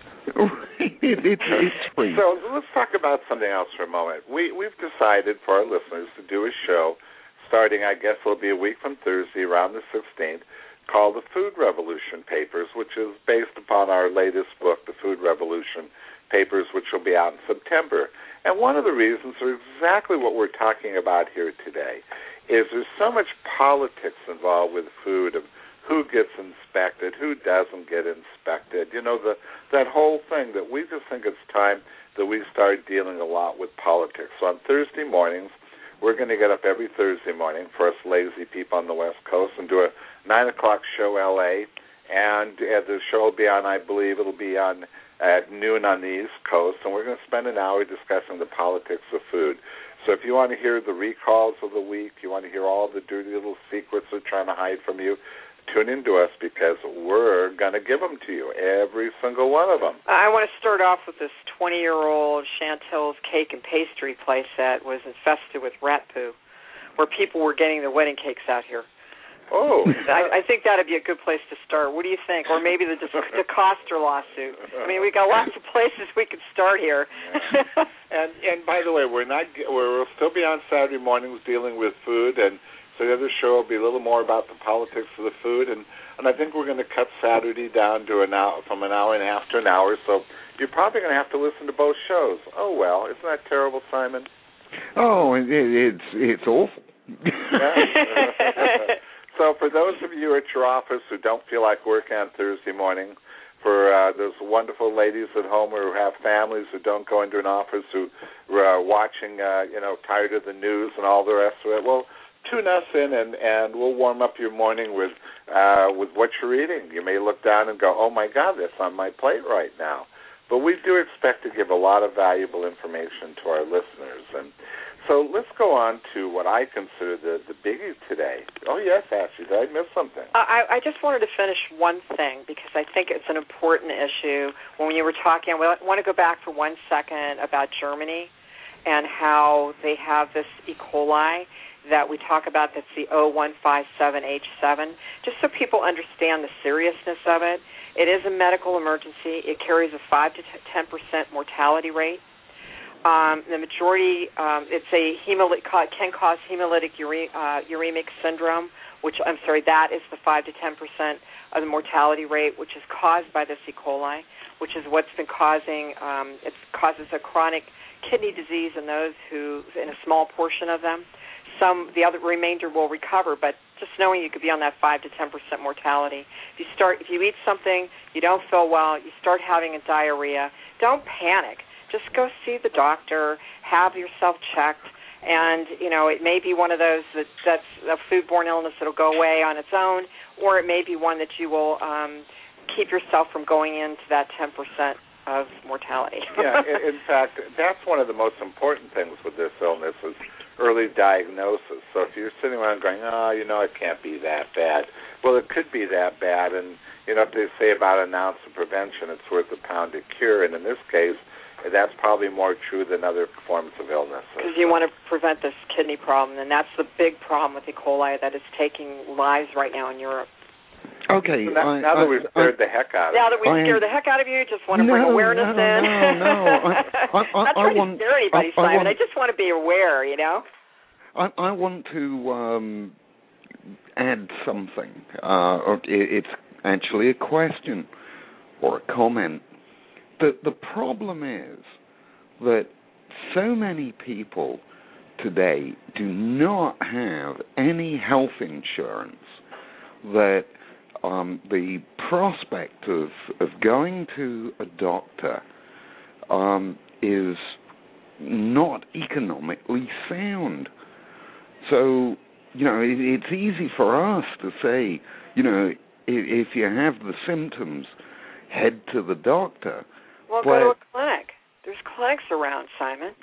it, it's, it's free. So let's talk about something else for a moment. We, we've decided for our listeners to do a show starting, I guess it'll be a week from Thursday, around the sixteenth, called The Food Revolution Papers, which is based upon our latest book, The Food Revolution Papers, which will be out in September. And one of the reasons are exactly what we're talking about here today, is there's so much politics involved with food, of who gets inspected, who doesn't get inspected, you know, the that whole thing, that we just think it's time that we start dealing a lot with politics. So on Thursday mornings, we're going to get up every Thursday morning for us lazy people on the West Coast and do a nine o'clock show L A, and uh, the show will be on, I believe it'll be on at noon on the East Coast, and we're going to spend an hour discussing the politics of food. So if you want to hear the recalls of the week, you want to hear all the dirty little secrets they're trying to hide from you, tune into us, because we're going to give them to you, every single one of them. I want to start off with this twenty-year-old Chantilly's cake and pastry place that was infested with rat poo, where people were getting their wedding cakes out here. Oh. I, I think that would be a good place to start. What do you think? Or maybe the DeCoster lawsuit. I mean, we got lots of places we could start here. Yeah. and and by the way, we're not we'll still be on Saturday mornings dealing with food, and so the other show will be a little more about the politics of the food, and, and I think we're going to cut Saturday down to an hour, from an hour and a half to an hour. So you're probably going to have to listen to both shows. Oh well, isn't that terrible, Simon? Oh, it, it's it's awful. Yeah. So for those of you at your office who don't feel like working on Thursday morning, for uh, those wonderful ladies at home who have families who don't go into an office, who are watching, uh, you know, tired of the news and all the rest of it. Well, tune us in, and, and we'll warm up your morning with uh, with what you're eating. You may look down and go, oh, my God, that's on my plate right now. But we do expect to give a lot of valuable information to our listeners. And so let's go on to what I consider the, the biggie today. Oh, yes, Ashley, did I miss something? I, I just wanted to finish one thing because I think it's an important issue. When you were talking, I want to go back for one second about Germany and how they have this E. coli that we talk about, that's the O one five seven H seven, just so people understand the seriousness of it. It is a medical emergency. It carries a five to ten percent mortality rate. Um, the majority, um, it's a hemolytic, can cause hemolytic ure, uh, uremic syndrome, which, I'm sorry, that is the five to ten percent of the mortality rate, which is caused by this E. coli, which is what's been causing, um, it causes a chronic kidney disease in those who, in a small portion of them. Some, the other remainder will recover, but just knowing you could be on that five to ten percent mortality. If you start, if you eat something, you don't feel well, you start having a diarrhea, don't panic. Just go see the doctor, have yourself checked, and, you know, it may be one of those that, that's a foodborne illness that will go away on its own, or it may be one that you will um, keep yourself from going into that ten percent of mortality. Yeah, in, in fact, that's one of the most important things with this illness is early diagnosis. So if you're sitting around going, oh, you know, it can't be that bad. Well, it could be that bad, and, you know, if they say about an ounce of prevention, it's worth a pound of cure, and in this case, that's probably more true than other forms of illness. Because you want to prevent this kidney problem, and that's the big problem with E. coli that is taking lives right now in Europe. Okay. So now, I, now that I, we've scared I, the heck out of you. Now that we've I, scared the heck out of you, just want to no, bring awareness no, in. No, no, I, I, I, Not trying I want, to scare anybody, I, I Simon. want, I just want to be aware, you know? I, I want to um, add something. Uh, it, it's actually a question or a comment. The, the problem is that so many people today do not have any health insurance that um, the prospect of, of going to a doctor um, is not economically sound. So, you know, it, it's easy for us to say, you know, if, if you have the symptoms, head to the doctor. Well, but, go to a clinic. There's clinics around, Simon.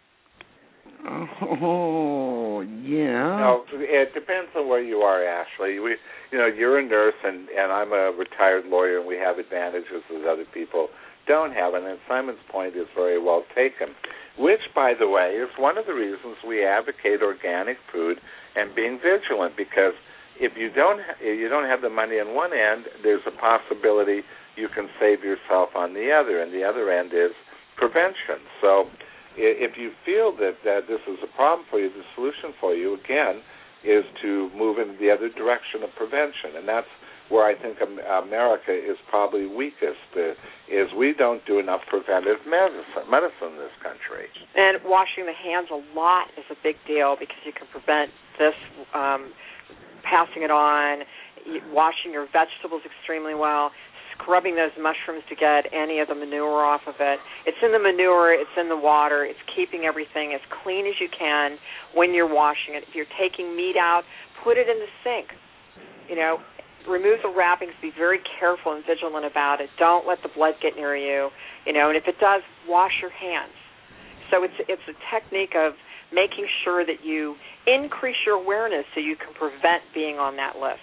Oh, yeah. No, it depends on where you are, Ashley. We, you know, you're a nurse, and, and I'm a retired lawyer, and we have advantages that other people don't have. And then Simon's point is very well taken, which, by the way, is one of the reasons we advocate organic food and being vigilant, because if you don't ha- if you don't have the money on one end, there's a possibility you can save yourself on the other, and the other end is prevention. So if you feel that, that this is a problem for you, the solution for you, again, is to move in the other direction of prevention. And that's where I think America is probably weakest, uh, is we don't do enough preventive medicine, medicine in this country. And washing the hands a lot is a big deal because you can prevent this um, passing it on, washing your vegetables extremely well, scrubbing those mushrooms to get any of the manure off of it. It's in the manure, it's in the water, it's keeping everything as clean as you can when you're washing it. If you're taking meat out, put it in the sink. You know, remove the wrappings, be very careful and vigilant about it. Don't let the blood get near you. You know, and if it does, wash your hands. So it's it's a technique of making sure that you increase your awareness so you can prevent being on that list.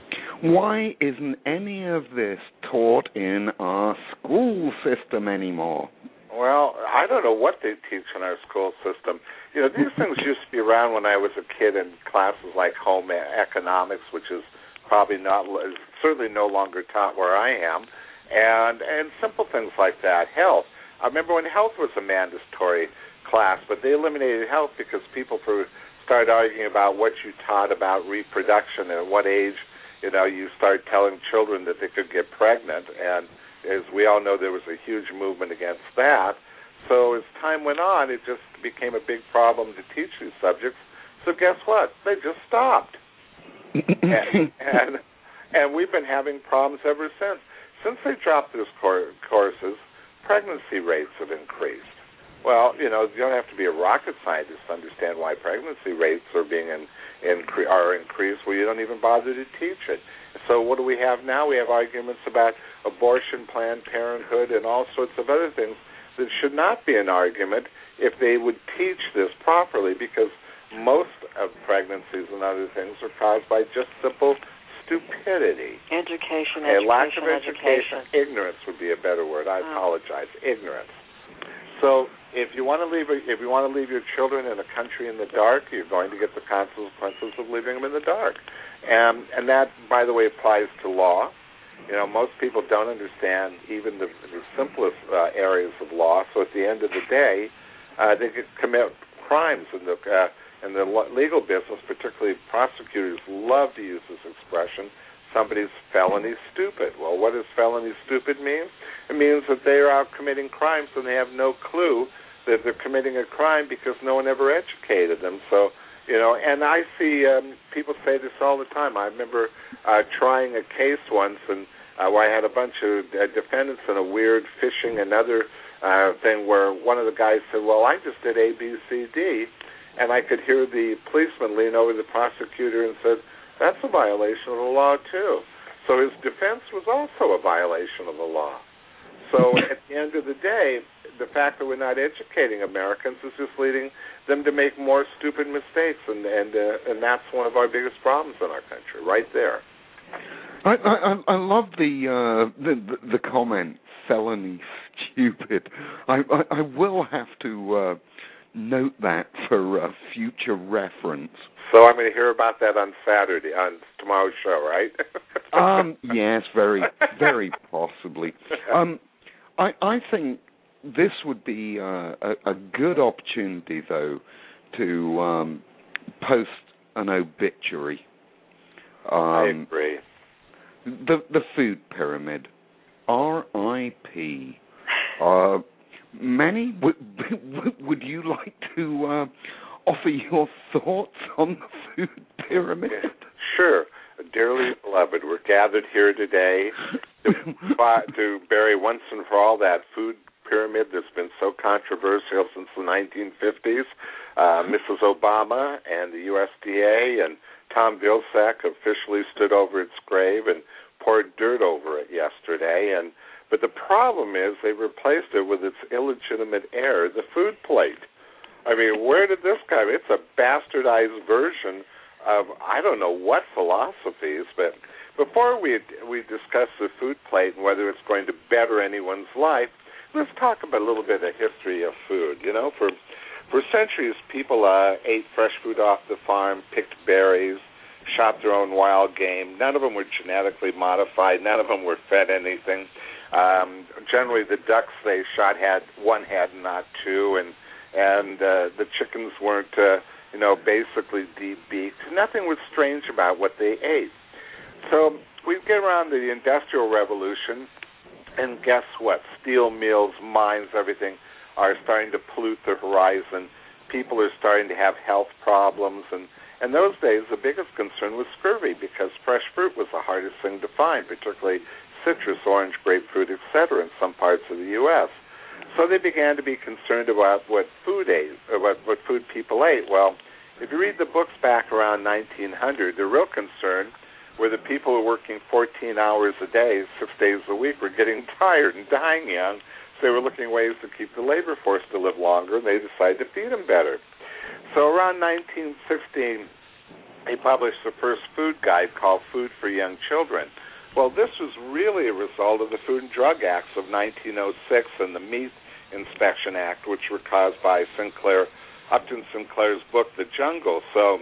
Why isn't any of this taught in our school system anymore? Well, I don't know what they teach in our school system. You know, these things used to be around when I was a kid in classes like home economics, which is probably not, certainly no longer taught where I am, and and simple things like that. Health. I remember when health was a mandatory class, but they eliminated health because people started arguing about what you taught about reproduction and at what age. You know, you start telling children that they could get pregnant, and as we all know, there was a huge movement against that. So as time went on, it just became a big problem to teach these subjects. So guess what? They just stopped. and, and and we've been having problems ever since. since they dropped those cor- courses, pregnancy rates have increased. Well, you know, you don't have to be a rocket scientist to understand why pregnancy rates are being in, incre- are increased. Well, you don't even bother to teach it. So what do we have now? We have arguments about abortion, Planned Parenthood, and all sorts of other things that should not be an argument if they would teach this properly, because most of pregnancies and other things are caused by just simple stupidity. Education, a education, lack of education. education. Ignorance would be a better word. I oh. apologize. Ignorance. So if you want to leave, if you want to leave your children in a country in the dark, you're going to get the consequences of leaving them in the dark, and and that, by the way, applies to law. You know, most people don't understand even the, the simplest uh, areas of law. So at the end of the day, uh, they could commit crimes in the uh, in the legal business. Particularly, prosecutors love to use this expression. Somebody's felony stupid. Well, what does felony stupid mean? It means that they are out committing crimes and they have no clue that they're committing a crime because no one ever educated them. So, you know, and I see um, people say this all the time. I remember uh, trying a case once and uh, where I had a bunch of uh, defendants in a weird fishing and other uh, thing where one of the guys said, well, I just did A, B, C, D. And I could hear the policeman lean over the prosecutor and said, that's a violation of the law, too. So his defense was also a violation of the law. So at the end of the day, the fact that we're not educating Americans is just leading them to make more stupid mistakes, and and, uh, and that's one of our biggest problems in our country, right there. I I, I love the, uh, the the comment, felony stupid. I, I, I will have to uh, note that for uh, future reference. So I'm going to hear about that on Saturday, on tomorrow's show, right? um, yes, very, very possibly. Um, I, I think this would be uh, a, a good opportunity, though, to um, post an obituary. Um, I agree. The the food pyramid, R I P. Uh, Manny, would, would you like to uh, offer your thoughts on the food pyramid? Sure. Dearly beloved, we're gathered here today to, to bury once and for all that food pyramid that's been so controversial since the nineteen fifties. Uh, Missus Obama and the U S D A and Tom Vilsack officially stood over its grave and poured dirt over it yesterday. And but the problem is they replaced it with its illegitimate heir, the food plate. I mean, where did this come? It's a bastardized version of I don't know what philosophies. But before we we discuss the food plate and whether it's going to better anyone's life, let's talk about a little bit of history of food. You know, for for centuries, people uh, ate fresh food off the farm, picked berries, shot their own wild game. None of them were genetically modified. None of them were fed anything. Um, generally, the ducks they shot had one head and not two, and and uh, the chickens weren't, uh, you know, basically deep-beaked. Nothing was strange about what they ate. So we get around to the Industrial Revolution, and guess what? Steel mills, mines, everything are starting to pollute the horizon. People are starting to have health problems, and in those days, the biggest concern was scurvy because fresh fruit was the hardest thing to find, particularly citrus, orange, grapefruit, et cetera, in some parts of the U S So they began to be concerned about what food ate, or what, what food people ate. Well, if you read the books back around nineteen hundred, the real concern were the people who were working fourteen hours a day, six days a week, were getting tired and dying young. So they were looking at ways to keep the labor force to live longer, and they decided to feed them better. So around nineteen sixteen, they published the first food guide called Food for Young Children. Well, this was really a result of the Food and Drug Acts of nineteen oh six and the Meat Inspection Act, which were caused by Sinclair, Upton Sinclair's book, The Jungle. So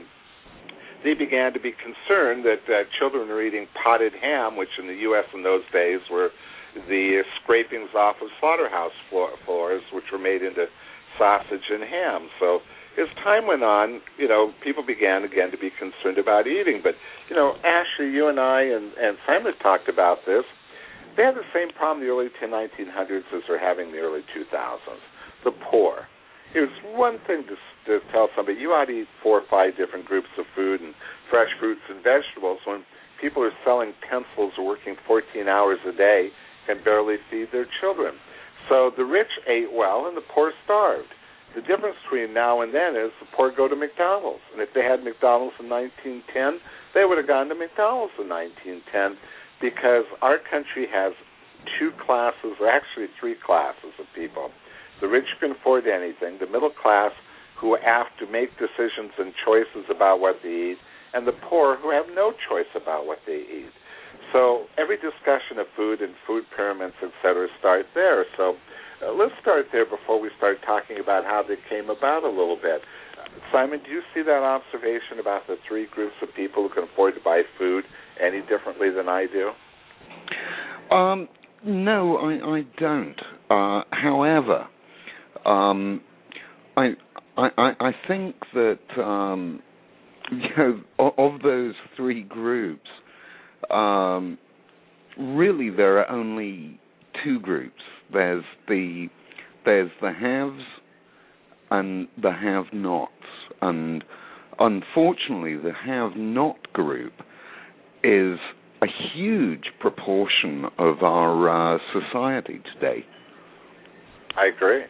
they began to be concerned that uh, children were eating potted ham, which in the U S in those days were the scrapings off of slaughterhouse floor, floors, which were made into sausage and ham. So as time went on, you know, people began again to be concerned about eating. But, you know, Ashley, you and I and, and Simon talked about this. They had the same problem in the early nineteen hundreds as they're having in the early two thousands, the poor. It was one thing to, to tell somebody, you ought to eat four or five different groups of food and fresh fruits and vegetables when people are selling pencils or working fourteen hours a day can barely feed their children. So the rich ate well and the poor starved. The difference between now and then is the poor go to McDonald's. And if they had McDonald's in nineteen ten, they would have gone to McDonald's in nineteen ten, because our country has two classes, or actually three classes of people. The rich can afford anything, the middle class who have to make decisions and choices about what they eat, and the poor who have no choice about what they eat. So every discussion of food and food pyramids, et cetera, start there. So uh, let's start there before we start talking about how they came about a little bit. Uh, Simon, do you see that observation about the three groups of people who can afford to buy food any differently than I do? Um, no, I, I don't. Uh, however, um, I, I I think that um, you know, of those three groups, um, really there are only two groups. There's the there's the haves and the have-nots, and unfortunately, the have-not group is a huge proportion of our uh, society today. I agree.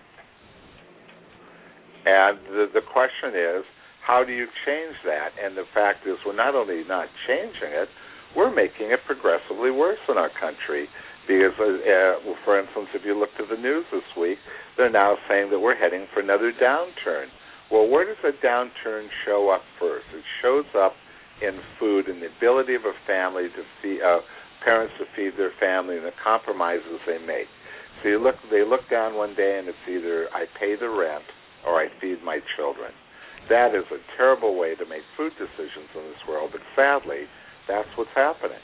And the, the question is, how do you change that? And the fact is, we're not only not changing it, we're making it progressively worse in our country. Because, uh, well, for instance, if you look at the news this week, they're now saying that we're heading for another downturn. Well, where does a downturn show up first? It shows up in food and the ability of a family to feed, uh, parents to feed their family, and the compromises they make. So you look, they look down one day and it's either I pay the rent or I feed my children. That is a terrible way to make food decisions in this world, but sadly, that's what's happening.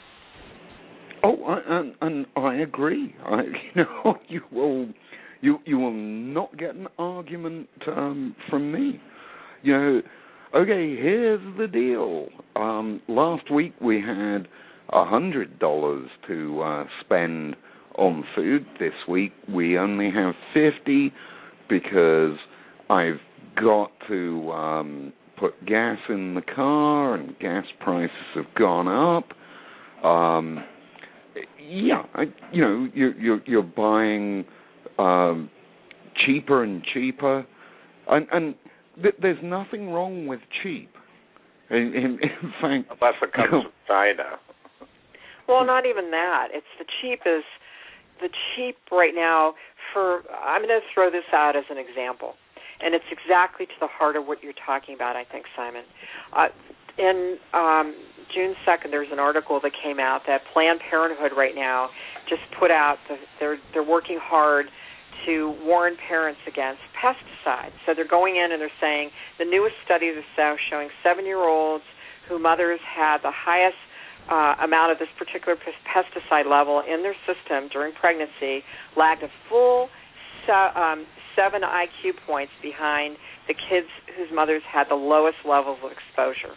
Oh, I, and, and I agree. I, you know, you will, you you will not get an argument um, from me. You know, okay, here's the deal. Um, last week we had a hundred dollars to uh, spend on food. This week we only have fifty because I've got to um, put gas in the car, and gas prices have gone up. Um, yeah, I, you know, you're you're, you're buying um, cheaper and cheaper, and, and th- there's nothing wrong with cheap. In, in, in fact, unless it comes you know, from China. Well, not even that. It's the cheap is the cheap right now. For I'm going to throw this out as an example, and it's exactly to the heart of what you're talking about, I think, Simon. Uh, in um, June second, there's an article that came out that Planned Parenthood right now just put out. The, they're they're working hard to warn parents against pesticides. So they're going in and they're saying the newest studies are showing seven-year-olds whose mothers had the highest uh, amount of this particular pesticide level in their system during pregnancy lagged a full se- um, seven I Q points behind the kids whose mothers had the lowest levels of exposure.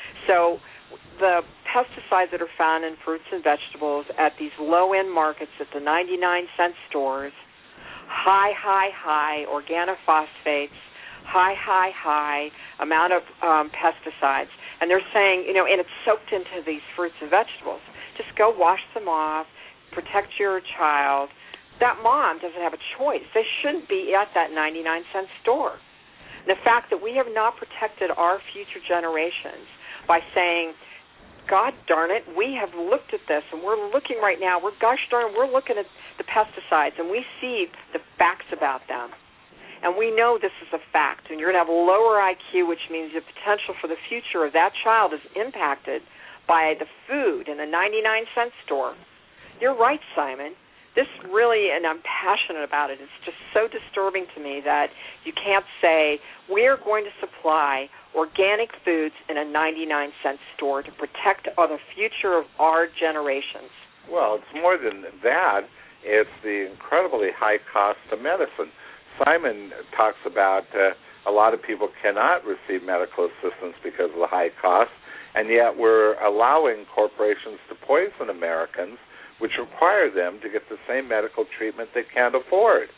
So the pesticides that are found in fruits and vegetables at these low-end markets at the ninety-nine cent stores, high, high, high organophosphates, high, high, high amount of um, pesticides. And they're saying, you know, and it's soaked into these fruits and vegetables. Just go wash them off, protect your child. That mom doesn't have a choice. They shouldn't be at that ninety-nine cent store. And the fact that we have not protected our future generations by saying, God darn it, we have looked at this, and we're looking right now, we're gosh darn, we're looking at the pesticides, and we see the facts about them. And we know this is a fact, and you're going to have a lower I Q, which means the potential for the future of that child is impacted by the food in the ninety-nine cent store. You're right, Simon. This really, and I'm passionate about it, it's just so disturbing to me that you can't say we're going to supply organic foods in a ninety-nine cent store to protect the future of our generations. Well, it's more than that. It's the incredibly high cost of medicine. Simon talks about uh, a lot of people cannot receive medical assistance because of the high cost, and yet we're allowing corporations to poison Americans, which require them to get the same medical treatment they can't afford.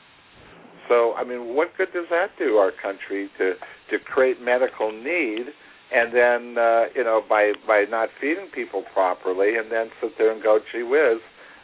So, I mean, what good does that do our country to, to create medical need and then, uh, you know, by, by not feeding people properly and then sit there and go, gee whiz,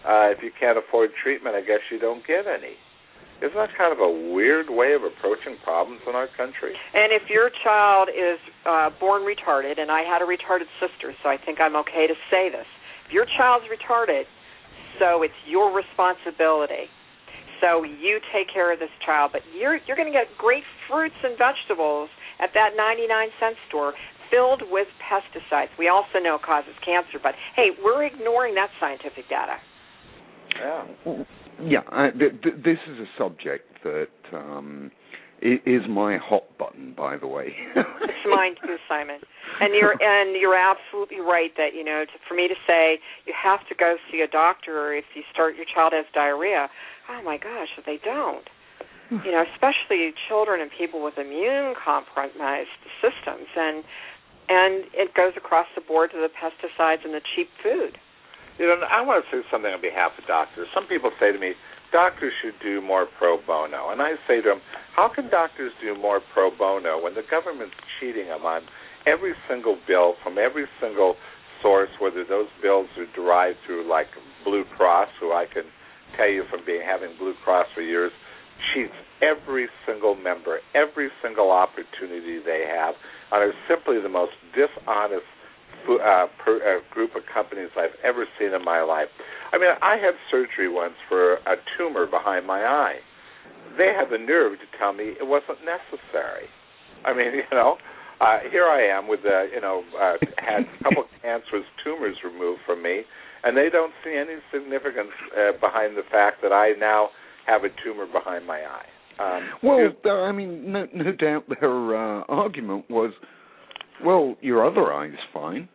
uh, if you can't afford treatment, I guess you don't get any. Isn't that kind of a weird way of approaching problems in our country? And if your child is uh, born retarded, and I had a retarded sister, so I think I'm okay to say this. If your child's retarded, so it's your responsibility. So you take care of this child, but you're you're going to get great fruits and vegetables at that ninety-nine cent store filled with pesticides. We also know it causes cancer, but hey, we're ignoring that scientific data. Yeah. Yeah, I, th- th- this is a subject that um, is my hot button, by the way. It's mine too, Simon. And you're and you're absolutely right that, you know, to, for me to say you have to go see a doctor if you start your child has diarrhea. Oh my gosh, they don't. You know, especially children and people with immune compromised systems, and and it goes across the board to the pesticides and the cheap food. You know, I want to say something on behalf of doctors. Some people say to me, doctors should do more pro bono. And I say to them, how can doctors do more pro bono when the government's cheating them on every single bill from every single source, whether those bills are derived through, like, Blue Cross, who I can tell you from being having Blue Cross for years, cheats every single member, every single opportunity they have, and are simply the most dishonest Uh, per, uh, group of companies I've ever seen in my life. I mean, I had surgery once for a tumor behind my eye. They had the nerve to tell me it wasn't necessary. I mean, you know, uh, here I am with, uh, you know, uh, had a couple cancerous tumors removed from me, and they don't see any significance uh, behind the fact that I now have a tumor behind my eye. Um, well, I mean, no, no doubt their uh, argument was, well, your other eye's fine.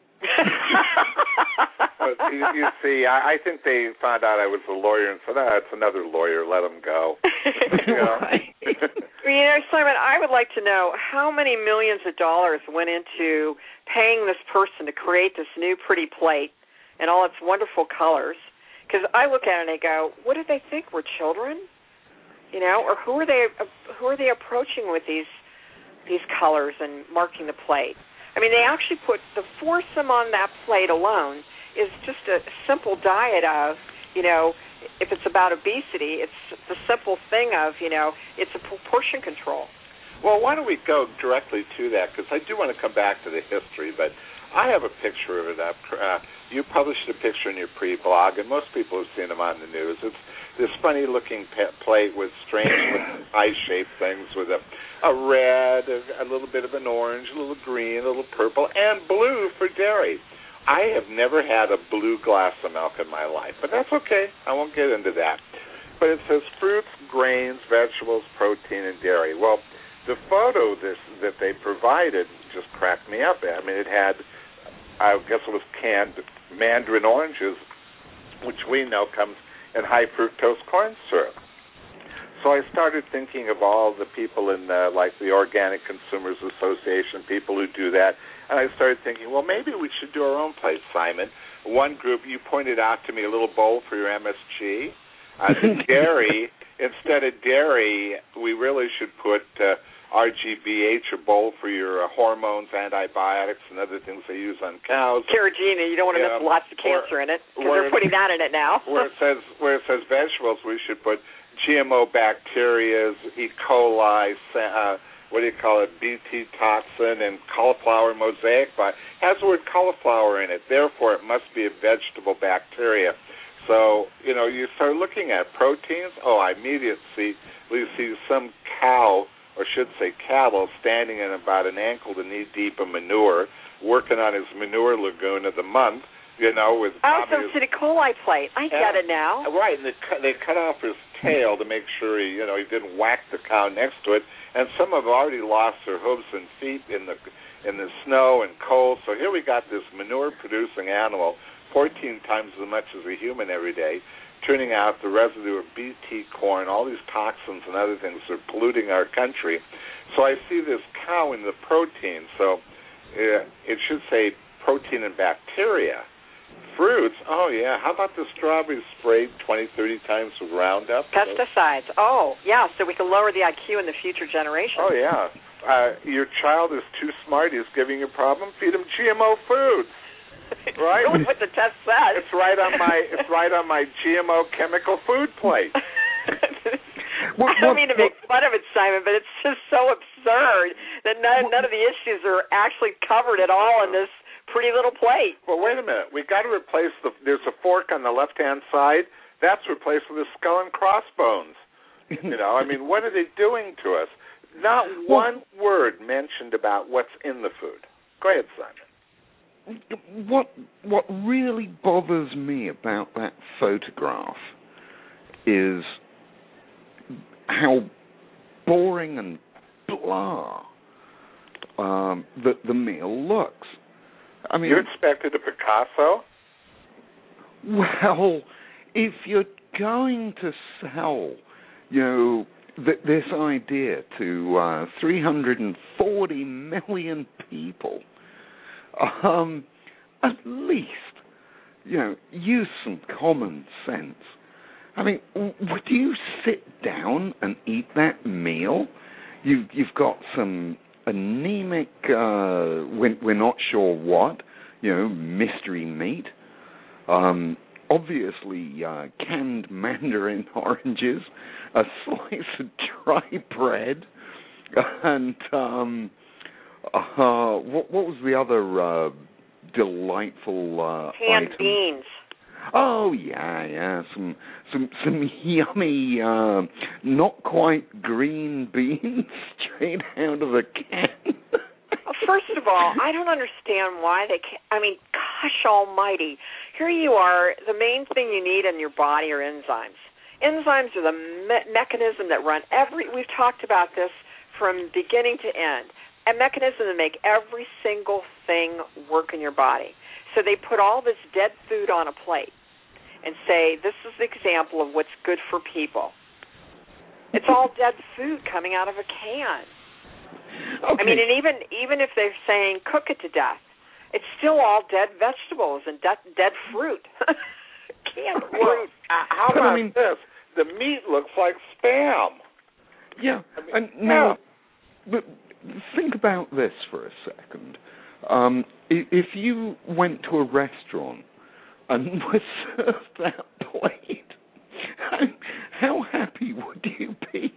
But you, you see, I, I think they found out I was a lawyer and said, "Ah, it's another lawyer. Let him go." You know? You know, Simon, I would like to know how many millions of dollars went into paying this person to create this new pretty plate and all its wonderful colors. Because I look at it and I go, "What do they think? We're children?" You know, or who are they? Who are they approaching with these these colors and marking the plate? I mean, they actually put the foursome on that plate alone is just a simple diet of, you know, if it's about obesity, it's the simple thing of, you know, it's a portion control. Well, why don't we go directly to that? Because I do want to come back to the history, but I have a picture of it up. Uh, you published a picture in your pre-blog, and most people have seen them on the news. It's this funny-looking pe- plate with strange eye-shaped things with a, a red, a, a little bit of an orange, a little green, a little purple, and blue for dairy. I have never had a blue glass of milk in my life, but that's okay. I won't get into that. But it says fruits, grains, vegetables, protein, and dairy. Well, the photo this, that they provided just cracked me up. I mean, it had, I guess it was canned mandarin oranges, which we know comes in high fructose corn syrup. So I started thinking of all the people in the, like the Organic Consumers Association, people who do that, and I started thinking, well, maybe we should do our own place, Simon. One group, you pointed out to me a little bowl for your M S G. Uh, the dairy, instead of dairy, we really should put uh, R G B H, a bowl for your uh, hormones, antibiotics, and other things they use on cows. Carrageenan, you don't want to yeah, miss lots of cancer or, in it, because they're putting that in it now. where it says where it says vegetables, we should put G M O bacteria, E. coli, uh, what do you call it, B T toxin, and cauliflower mosaic. But it has the word cauliflower in it, therefore it must be a vegetable bacteria. So, you know, you start looking at proteins. Oh, I immediately see, we see some cow, or should say cattle, standing in about an ankle to knee deep of manure, working on his manure lagoon of the month, you know, with oh, some his, E. coli plate. I get it now. Right, and they cut, they cut off his tail to make sure he, you know, he didn't whack the cow next to it. And some have already lost their hooves and feet in the in the snow and cold. So here we got this manure-producing animal, fourteen times as much as a human every day, turning out the residue of B T corn, all these toxins and other things that are polluting our country. So I see this cow in the protein. So uh, it should say protein and bacteria. Fruits, oh, yeah. How about the strawberries sprayed twenty, thirty times with Roundup? Pesticides. Oh, yeah, so we can lower the I Q in the future generation. Oh, yeah. Uh, your child is too smart. He's giving you a problem. Feed him G M O foods. Right. Really what the test says. It's right on my it's right on my G M O chemical food plate. What, I don't what, mean to what, make fun of it, Simon, but it's just so absurd that none, none of the issues are actually covered at all in this pretty little plate. Well, wait a minute. We got to replace the. There's a fork on the left-hand side. That's replaced with a skull and crossbones. You know, I mean, what are they doing to us? Not one word mentioned about what's in the food. Go ahead, Simon. What what really bothers me about that photograph is how boring and blah um, the the meal looks. I mean, you expected a Picasso? Well, if you're going to sell, you know, th- this idea to uh, three hundred forty million people, um, at least, you know, use some common sense. I mean, would you sit down and eat that meal? You, you've got some anemic, uh, we're, we're not sure what, you know, mystery meat. Um, obviously, uh, canned mandarin oranges, a slice of dry bread, and um, uh, what, what was the other uh, delightful uh, Canned item? beans. Oh yeah, yeah, some some some yummy, uh, not quite green beans straight out of a can. Well, first of all, I don't understand why they can't. I mean, gosh almighty. Here you are, the main thing you need in your body are enzymes. Enzymes are the me- mechanism that run every, we've talked about this from beginning to end, a mechanism to make every single thing work in your body. So they put all this dead food on a plate and say, this is the example of what's good for people. It's all dead food coming out of a can. Okay. I mean, and even even if they're saying cook it to death, it's still all dead vegetables and dead, dead fruit. Canned fruit. Uh, how But, about I mean, this? The meat looks like Spam. Yeah, I mean, and now, but think about this for a second. Um, if you went to a restaurant and were served that plate, how, how happy would you be?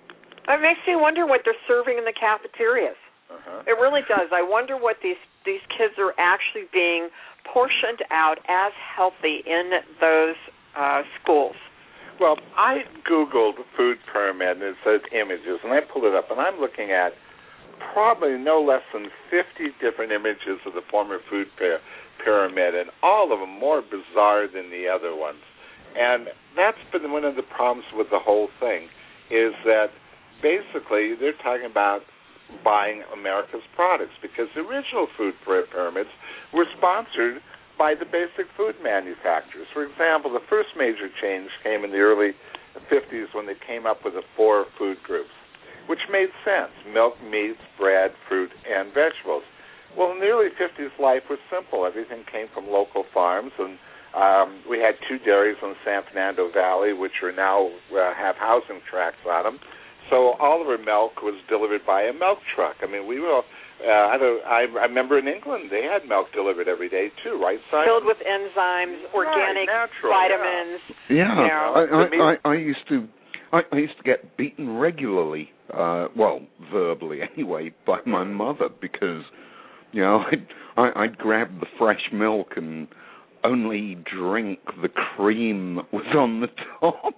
It makes me wonder what they're serving in the cafeterias. Uh-huh. It really does. I wonder what these these kids are actually being portioned out as healthy in those uh, schools. Well, I Googled food pyramid, and it says images, and I pulled it up, and I'm looking at probably no less than fifty different images of the former food pyramid, and all of them more bizarre than the other ones. And that's been one of the problems with the whole thing, is that basically they're talking about buying America's products, because the original food pyramids were sponsored by the basic food manufacturers. For example, the first major change came in the early fifties when they came up with the four food groups, which made sense: milk, meats, bread, fruit, and vegetables. Well, in the early fifties, life was simple. Everything came from local farms, and um, we had two dairies in the San Fernando Valley, which are now uh, have housing tracts on them. So all of our milk was delivered by a milk truck. I mean, we were. Uh, I, don't, I, I remember in England they had milk delivered every day too, right, Simon? Filled with enzymes, organic right, natural, vitamins. Yeah, You know, I, I, I, I used to. I, I used to get beaten regularly, uh, well, verbally anyway, by my mother because, you know, I'd, I, I'd grab the fresh milk and only drink the cream that was on the top.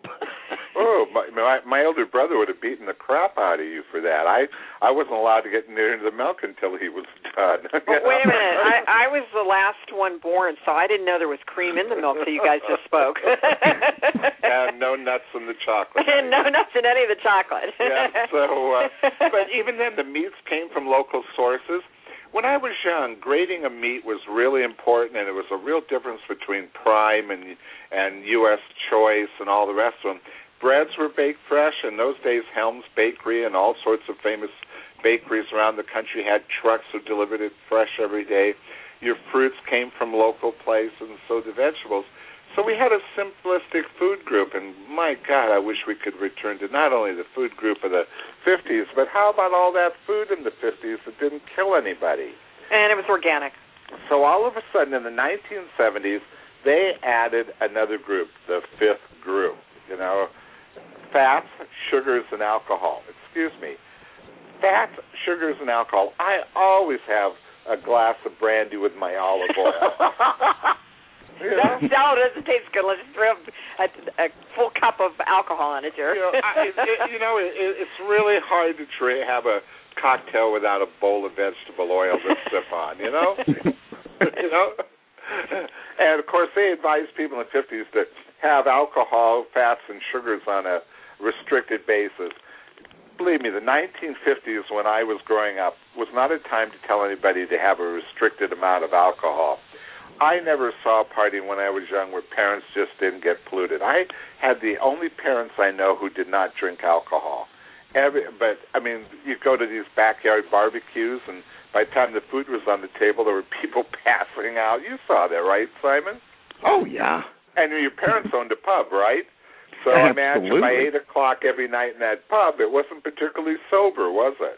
Oh, my, my my elder brother would have beaten the crap out of you for that. I I wasn't allowed to get near the milk until he was done. Well, wait a minute. I, I was the last one born, so I didn't know there was cream in the milk till you guys just spoke. And no nuts in the chocolate. And no nuts in any of the chocolate. Yeah, so, uh, but even then, the meats came from local sources. When I was young, grading a meat was really important, and there was a real difference between prime and and U S choice and all the rest of them. Breads were baked fresh. In those days, Helms Bakery and all sorts of famous bakeries around the country had trucks who delivered it fresh every day. Your fruits came from local places, and so the vegetables. So we had a simplistic food group, and my God, I wish we could return to not only the food group of the fifties, but how about all that food in the fifties that didn't kill anybody? And it was organic. So all of a sudden in the nineteen seventies, they added another group, the fifth group, you know, fats, sugars, and alcohol. Excuse me. Fats, sugars, and alcohol. I always have a glass of brandy with my olive oil. You know? No, it doesn't taste good. Let's throw a, a full cup of alcohol in it, Jerry. You know, I, it, you know it, it's really hard to try, have a cocktail without a bowl of vegetable oil to sip on, you know? You know? And, of course, they advised people in the fifties to have alcohol, fats, and sugars on a restricted basis. Believe me, the nineteen fifties, when I was growing up, was not a time to tell anybody to have a restricted amount of alcohol. I never saw a party when I was young where parents just didn't get polluted. I had the only parents I know who did not drink alcohol. Every, but, I mean, you go to these backyard barbecues, and by the time the food was on the table, there were people passing out. You saw that, right, Simon? Oh, yeah. And your parents owned a pub, right? So Absolutely. imagine by eight o'clock every night in that pub, it wasn't particularly sober, was it?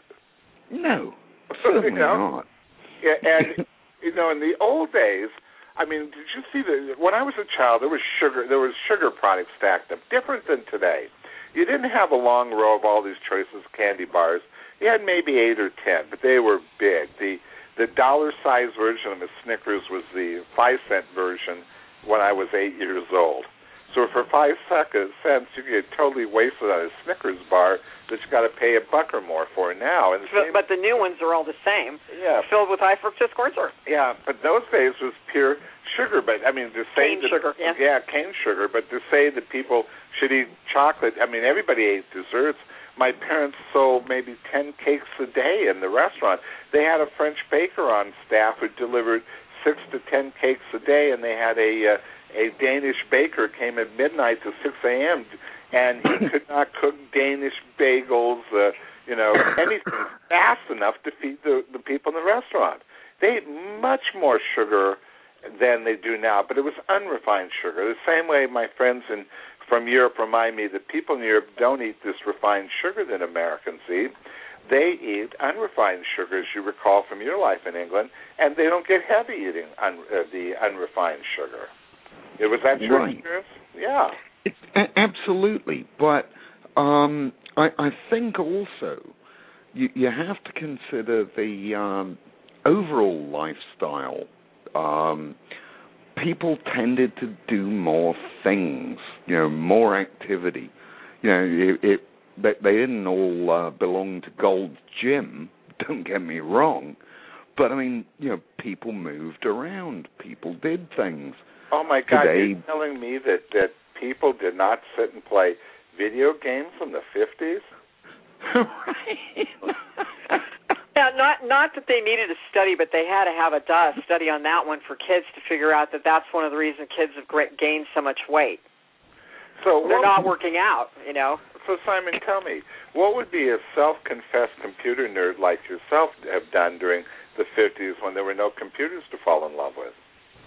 No, certainly you know? not. Yeah, and, you know, in the old days, I mean, did you see the? When I was a child, there was sugar. There was sugar products stacked up, different than today. You didn't have a long row of all these choices candy bars. You had maybe eight or ten, but they were big. The the dollar size version of a Snickers was the five cent version when I was eight years old. So for five cents, you get totally wasted on a Snickers bar that you got to pay a buck or more for now. And the but, same, but the new ones are all the same. Yeah, filled with high fructose corn syrup. Yeah, but those days was pure sugar. But I mean, to say cane that, sugar. Yeah. yeah, cane sugar. But to say that people should eat chocolate, I mean, everybody ate desserts. My parents sold maybe ten cakes a day in the restaurant. They had a French baker on staff who delivered six to ten cakes a day, and they had a uh, a Danish baker came at midnight to six a.m. and he could not cook Danish bagels, uh, you know, anything fast enough to feed the, the people in the restaurant. They ate much more sugar than they do now, but it was unrefined sugar. The same way my friends in from Europe remind me that people in Europe don't eat this refined sugar that Americans eat. They eat unrefined sugar, as you recall from your life in England, and they don't get heavy eating un, uh, the unrefined sugar. It was that your right. experience? Yeah. It, a- absolutely. But um, I, I think also you, you have to consider the um, overall lifestyle. Um, people tended to do more things, you know, more activity. You know, it, it, they, they didn't all uh, belong to Gold's Gym, don't get me wrong. But, I mean, you know, people moved around. People did things. Oh, my God, Today, you're telling me that, that people did not sit and play video games in the fifties? Right. Yeah, not not that they needed to study, but they had to have a duh, study on that one for kids to figure out that that's one of the reasons kids have gained so much weight. So They're what, not working out, you know. So, Simon, tell me, what would be a self-confessed computer nerd like yourself have done during the fifties when there were no computers to fall in love with?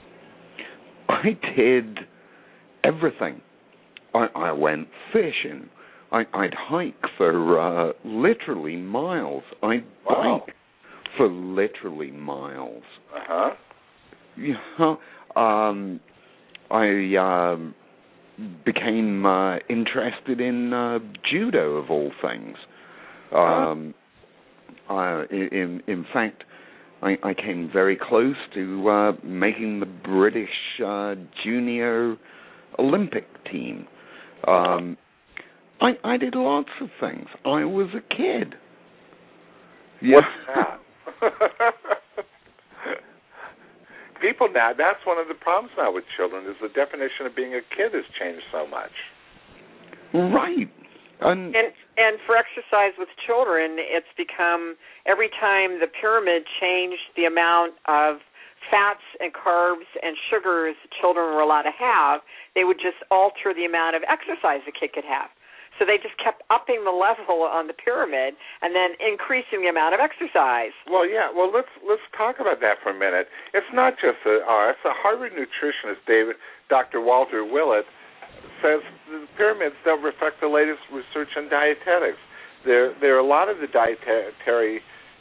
I did everything. I, I went fishing. I, I'd hike for uh, literally miles. I'd Wow. bike for literally miles. Uh-huh. You know, um, I um, became uh, interested in uh, judo, of all things. Um, uh, in, in fact, I, I came very close to uh, making the British uh, junior Olympic team. Um, I, I did lots of things. I was a kid. What's that? People now, that's one of the problems now with children, is the definition of being a kid has changed so much. Right. And, And and for exercise with children, it's become every time the pyramid changed the amount of fats and carbs and sugars children were allowed to have, they would just alter the amount of exercise the kid could have. So they just kept upping the level on the pyramid and then increasing the amount of exercise. Well, yeah. Well, let's let's talk about that for a minute. It's not just a. Uh, it's a Harvard nutritionist, David, Doctor Walter Willett, says the pyramids don't reflect the latest research in dietetics. There, there are a lot of the dietary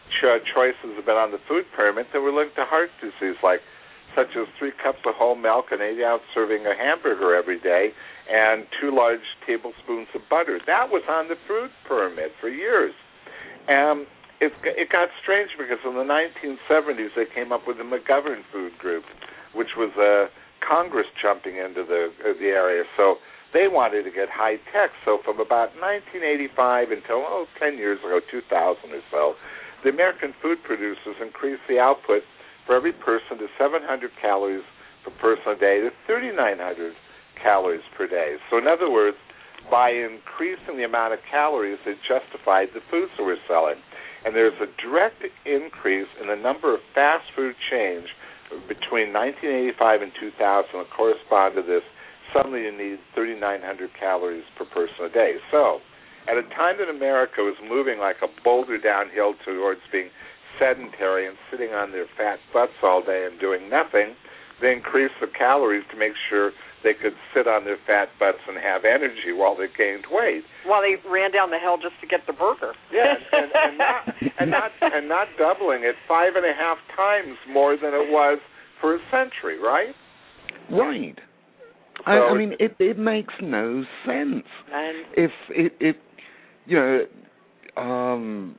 cho- choices have been on the food pyramid that were linked to heart disease, like such as three cups of whole milk, an eight-ounce serving of hamburger every day, and two large tablespoons of butter. That was on the food pyramid for years. And it, it got strange because in the nineteen seventies they came up with the McGovern Food Group, which was uh, Congress jumping into the uh, the area. So they wanted to get high tech. So from about nineteen eighty-five until, oh, ten years ago, two thousand or so, the American food producers increased the output for every person to seven hundred calories per person a day to thirty-nine hundred calories per day. So in other words, by increasing the amount of calories, it justified the foods that we're selling. And there's a direct increase in the number of fast food chains between nineteen eighty-five and two thousand that correspond to this. Suddenly you need thirty-nine hundred calories per person a day. So at a time that America was moving like a boulder downhill towards being sedentary and sitting on their fat butts all day and doing nothing, they increased the calories to make sure they could sit on their fat butts and have energy while they gained weight. While they ran down the hill just to get the burger. Yes, and, and, not, and, not, and not doubling it five and a half times more than it was for a century, right? Right. So I, I mean, it it makes no sense. And If it, it you know, um,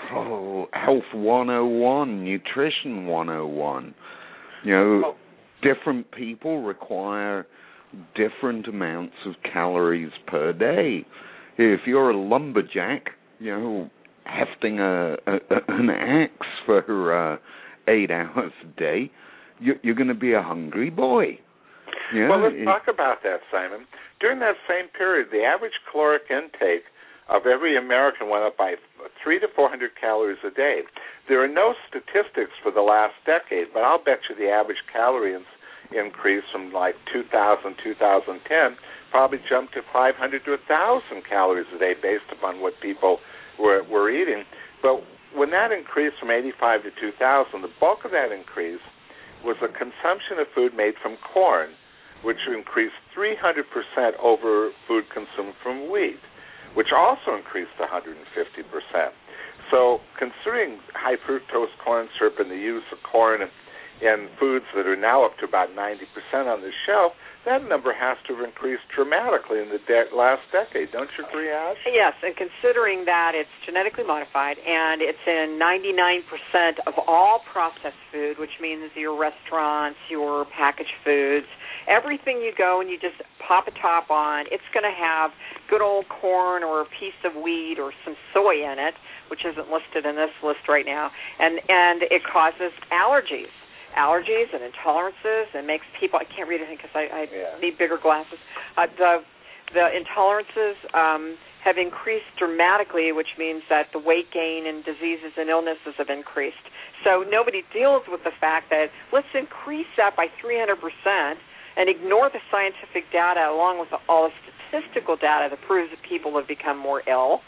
oh, Health one oh one, Nutrition one oh one, you know, Oh. different people require different amounts of calories per day. If you're a lumberjack, you know, hefting a, a an axe for uh, eight hours a day, you, you're going to be a hungry boy. You know, well, let's it, talk about that, Simon. During that same period, the average caloric intake of every American went up by three to four hundred calories a day. There are no statistics for the last decade, but I'll bet you the average calorie in, increase from like two thousand, two thousand ten probably jumped to five hundred to one thousand calories a day based upon what people were, were eating. But when that increased from eighty-five to two thousand, the bulk of that increase was the consumption of food made from corn, which increased three hundred percent over food consumed from wheat, which also increased one hundred fifty percent. So considering high fructose corn syrup and the use of corn in, in foods that are now up to about ninety percent on the shelf, that number has to have increased dramatically in the de- last decade. Don't you agree, Ash? yes, and considering that it's genetically modified and it's in ninety-nine percent of all processed food, which means your restaurants, your packaged foods, everything you go and you just pop a top on, it's going to have good old corn or a piece of wheat or some soy in it, which isn't listed in this list right now, and, and it causes allergies. Allergies and intolerances, and makes people, I can't read anything because I, I yeah. need bigger glasses. Uh, the the intolerances um, have increased dramatically, which means that the weight gain and diseases and illnesses have increased. So nobody deals with the fact that let's increase that by three hundred percent and ignore the scientific data along with all the statistical data that proves that people have become more ill,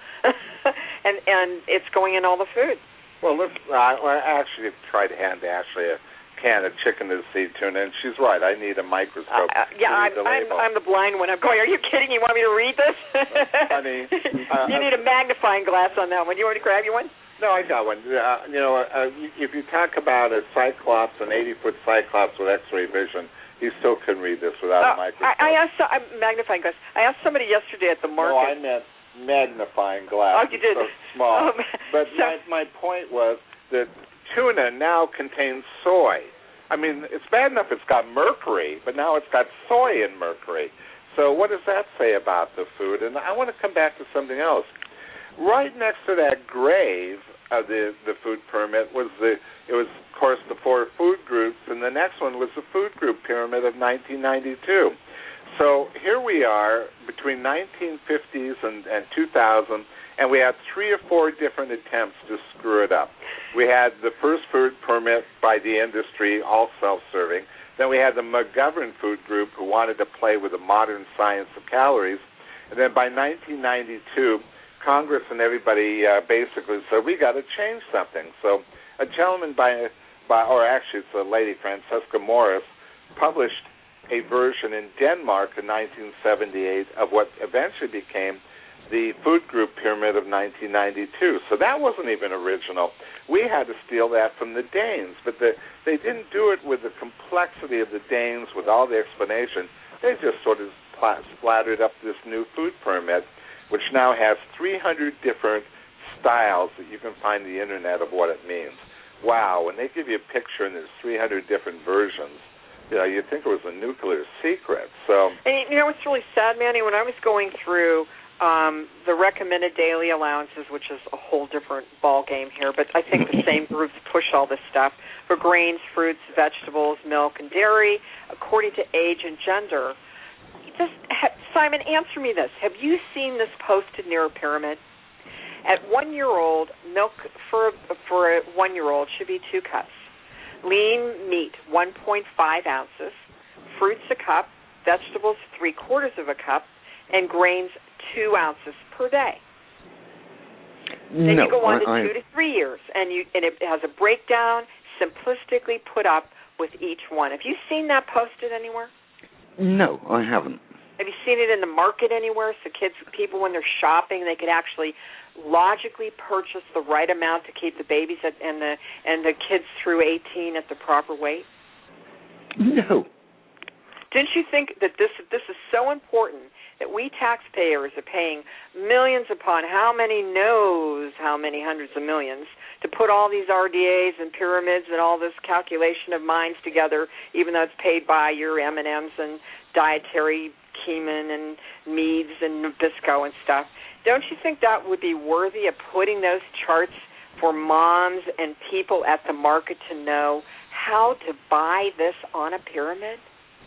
and, and it's going in all the food. Well, let's, uh, I actually tried to hand Ashley a can of chicken to sea tuna, and she's right. I need a microscope. Uh, yeah, to read I'm, the I'm, label. I'm the blind one. I'm going, are you kidding? You want me to read this? Honey, uh, you need a magnifying glass on that one. You want me to grab you one? No, I got one. Uh, you know, uh, if you talk about a cyclops, an eighty-foot cyclops with X-ray vision, you still couldn't read this without uh, a microscope. I, I asked a magnifying glass. I asked somebody yesterday at the market. No, I meant magnifying glass. Oh, you did. So small. Um, but so, my my point was that tuna now contains soy. I mean, it's bad enough it's got mercury, but now it's got soy in mercury. So what does that say about the food? And I want to come back to something else. Right next to that grave of the the food pyramid was the it was of course the four food groups, and the next one was the food group pyramid of nineteen ninety-two. So here we are between nineteen fifties and, and two thousand, and we had three or four different attempts to screw it up. We had the first food pyramid by the industry, all self-serving. Then we had the McGovern Food Group, who wanted to play with the modern science of calories. And then by nineteen ninety-two, Congress and everybody uh, basically said, we got to change something. So a gentleman by, by, or actually it's a lady, Francesca Morris, published a version in Denmark in nineteen seventy-eight of what eventually became the Food Group Pyramid of nineteen ninety-two. So that wasn't even original. We had to steal that from the Danes, but the, they didn't do it with the complexity of the Danes, with all the explanation. They just sort of splattered up this new food pyramid, which now has three hundred different styles that you can find on the Internet of what it means. Wow, when they give you a picture and there's three hundred different versions, you know, you'd think it was a nuclear secret. So, and you know what's really sad, Manny? When I was going through um, the recommended daily allowances, which is a whole different ball game here, but I think the same groups push all this stuff for grains, fruits, vegetables, milk, and dairy, according to age and gender. Just, Simon, answer me this. Have you seen this posted near a pyramid? At one-year-old, milk for, for a one-year-old should be two cups. Lean meat, one point five ounces. Fruits, a cup. Vegetables, three-quarters of a cup. And grains, two ounces per day. Then no, you go on to I, two to three years, and you and it has a breakdown simplistically put up with each one. Have you seen that posted anywhere? No, I haven't. Have you seen it in the market anywhere? So kids, people, when they're shopping, they could actually logically purchase the right amount to keep the babies at, and the and the kids through eighteen at the proper weight? No. Didn't you think that this this is so important that we taxpayers are paying millions upon how many knows how many hundreds of millions to put all these R D As and pyramids and all this calculation of minds together, even though it's paid by your M and M's and dietary Keeman and Meads and Nabisco and stuff? Don't you think that would be worthy of putting those charts for moms and people at the market to know how to buy this on a pyramid?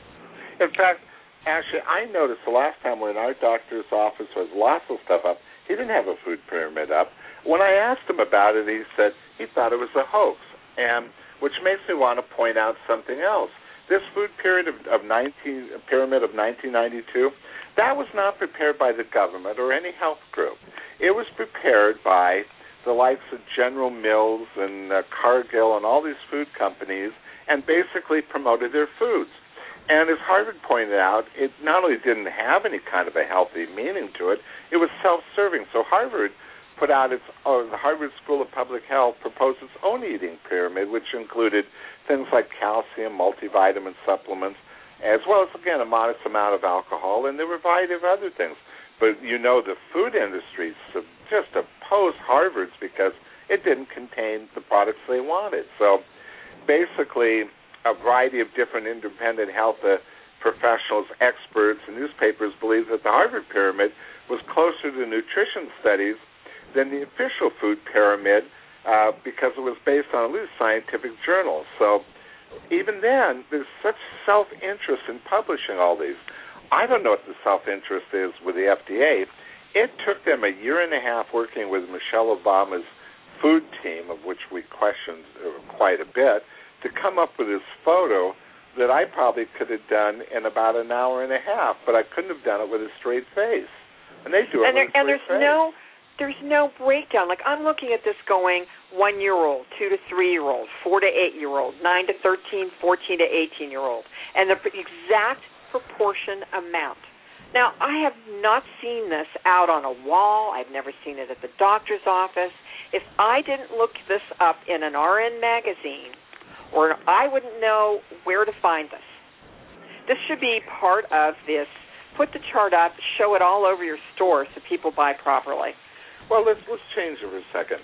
In fact, actually, I noticed the last time when our doctor's office was lots of stuff up, he didn't have a food pyramid up. When I asked him about it, he said he thought it was a hoax, and which makes me want to point out something else. This food period of, of nineteen, pyramid of nineteen ninety-two, that was not prepared by the government or any health group. It was prepared by the likes of General Mills and uh, Cargill and all these food companies, and basically promoted their foods. And as Harvard pointed out, it not only didn't have any kind of a healthy meaning to it, it was self-serving. So Harvard put out its, or the Harvard School of Public Health proposed its own eating pyramid, which included things like calcium, multivitamin supplements, as well as, again, a modest amount of alcohol, and there were a variety of other things. But, you know, the food industry just opposed Harvard's because it didn't contain the products they wanted. So basically, a variety of different independent health uh, professionals, experts, and newspapers believe that the Harvard Pyramid was closer to nutrition studies than the official food pyramid uh, because it was based on at least scientific journals. So even then, there's such self-interest in publishing all these. I don't know what the self-interest is with the F D A. It took them a year and a half working with Michelle Obama's food team, of which we questioned quite a bit, to come up with this photo that I probably could have done in about an hour and a half, but I couldn't have done it with a straight face. And they do it and with there, a straight and there's face. no there's no breakdown. Like, I'm looking at this going one-year-old, two to three-year-old, four to eight-year-old, nine to thirteen, fourteen to eighteen-year-old, and the exact proportion amount. Now, I have not seen this out on a wall. I've never seen it at the doctor's office. If I didn't look this up in an R N magazine, or I wouldn't know where to find this. This should be part of this. Put the chart up, show it all over your store so people buy properly. Well, let's let's change it for a second.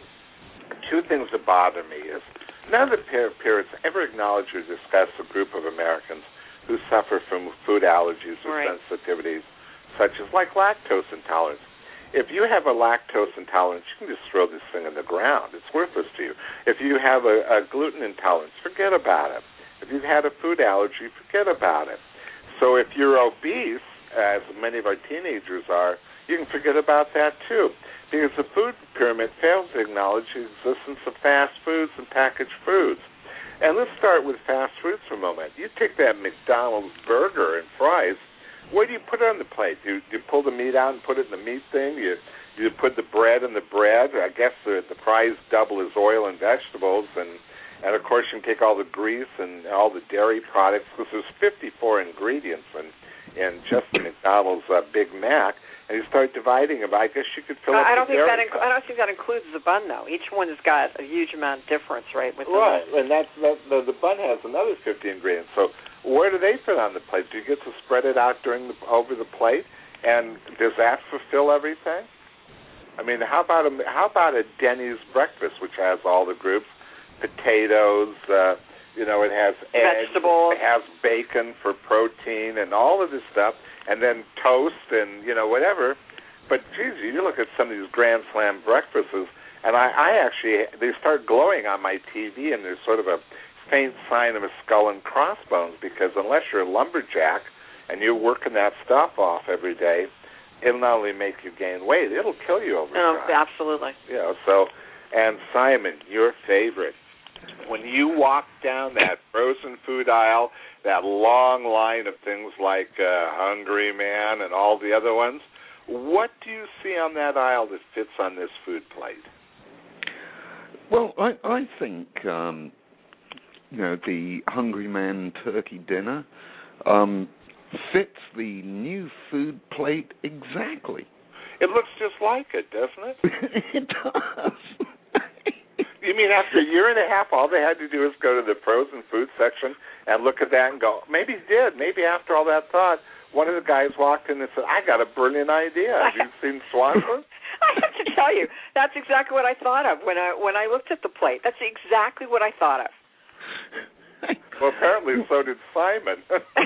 Two things that bother me is none of the parents ever acknowledge or discuss a group of Americans who suffer from food allergies or right. sensitivities, such as like lactose intolerance. If you have a lactose intolerance, you can just throw this thing in the ground. It's worthless to you. If you have a, a gluten intolerance, forget about it. If you've had a food allergy, forget about it. So if you're obese, as many of our teenagers are, you can forget about that too, because the food pyramid fails to acknowledge the existence of fast foods and packaged foods. And let's start with fast foods for a moment. You take that McDonald's burger and fries, where do you put it on the plate? Do you, do you pull the meat out and put it in the meat thing? You you put the bread in the bread? I guess the, the fries double as oil and vegetables, and, and of course you can take all the grease and all the dairy products, because there's fifty-four ingredients in, in just the McDonald's uh, Big Mac. and you start dividing them. I guess you could fill uh, up I don't the think that dairy inc- I don't think that includes the bun, though. Each one has got a huge amount of difference, right? Within right, the... and that's that, the, the bun has another fifty ingredients. So where do they fit on the plate? Do you get to spread it out during the, over the plate, and does that fulfill everything? I mean, how about a how about a Denny's breakfast, which has all the groups, potatoes, uh, you know, it has eggs, vegetables, it has bacon for protein, and all of this stuff, and then toast, and you know, whatever. But geez, you look at some of these Grand Slam breakfasts, and I, I actually they start glowing on my T V, and there's sort of a faint sign of a skull and crossbones, because unless you're a lumberjack and you're working that stuff off every day, it'll not only make you gain weight, it'll kill you over oh, time. Absolutely. You know, so, and Simon, your favorite. When you walk down that frozen food aisle, that long line of things like uh, Hungry Man and all the other ones, what do you see on that aisle that fits on this food plate? Well, I, I think, um, you know, the Hungry Man turkey dinner um, fits the new food plate exactly. It looks just like it, doesn't it? It does. You mean after a year and a half, all they had to do is go to the frozen food section and look at that and go, maybe he did. Maybe after all that thought, one of the guys walked in and said, I got a brilliant idea. Have you seen Swanson? I have to tell you, that's exactly what I thought of when I when I looked at the plate. That's exactly what I thought of. Well, apparently so did Simon.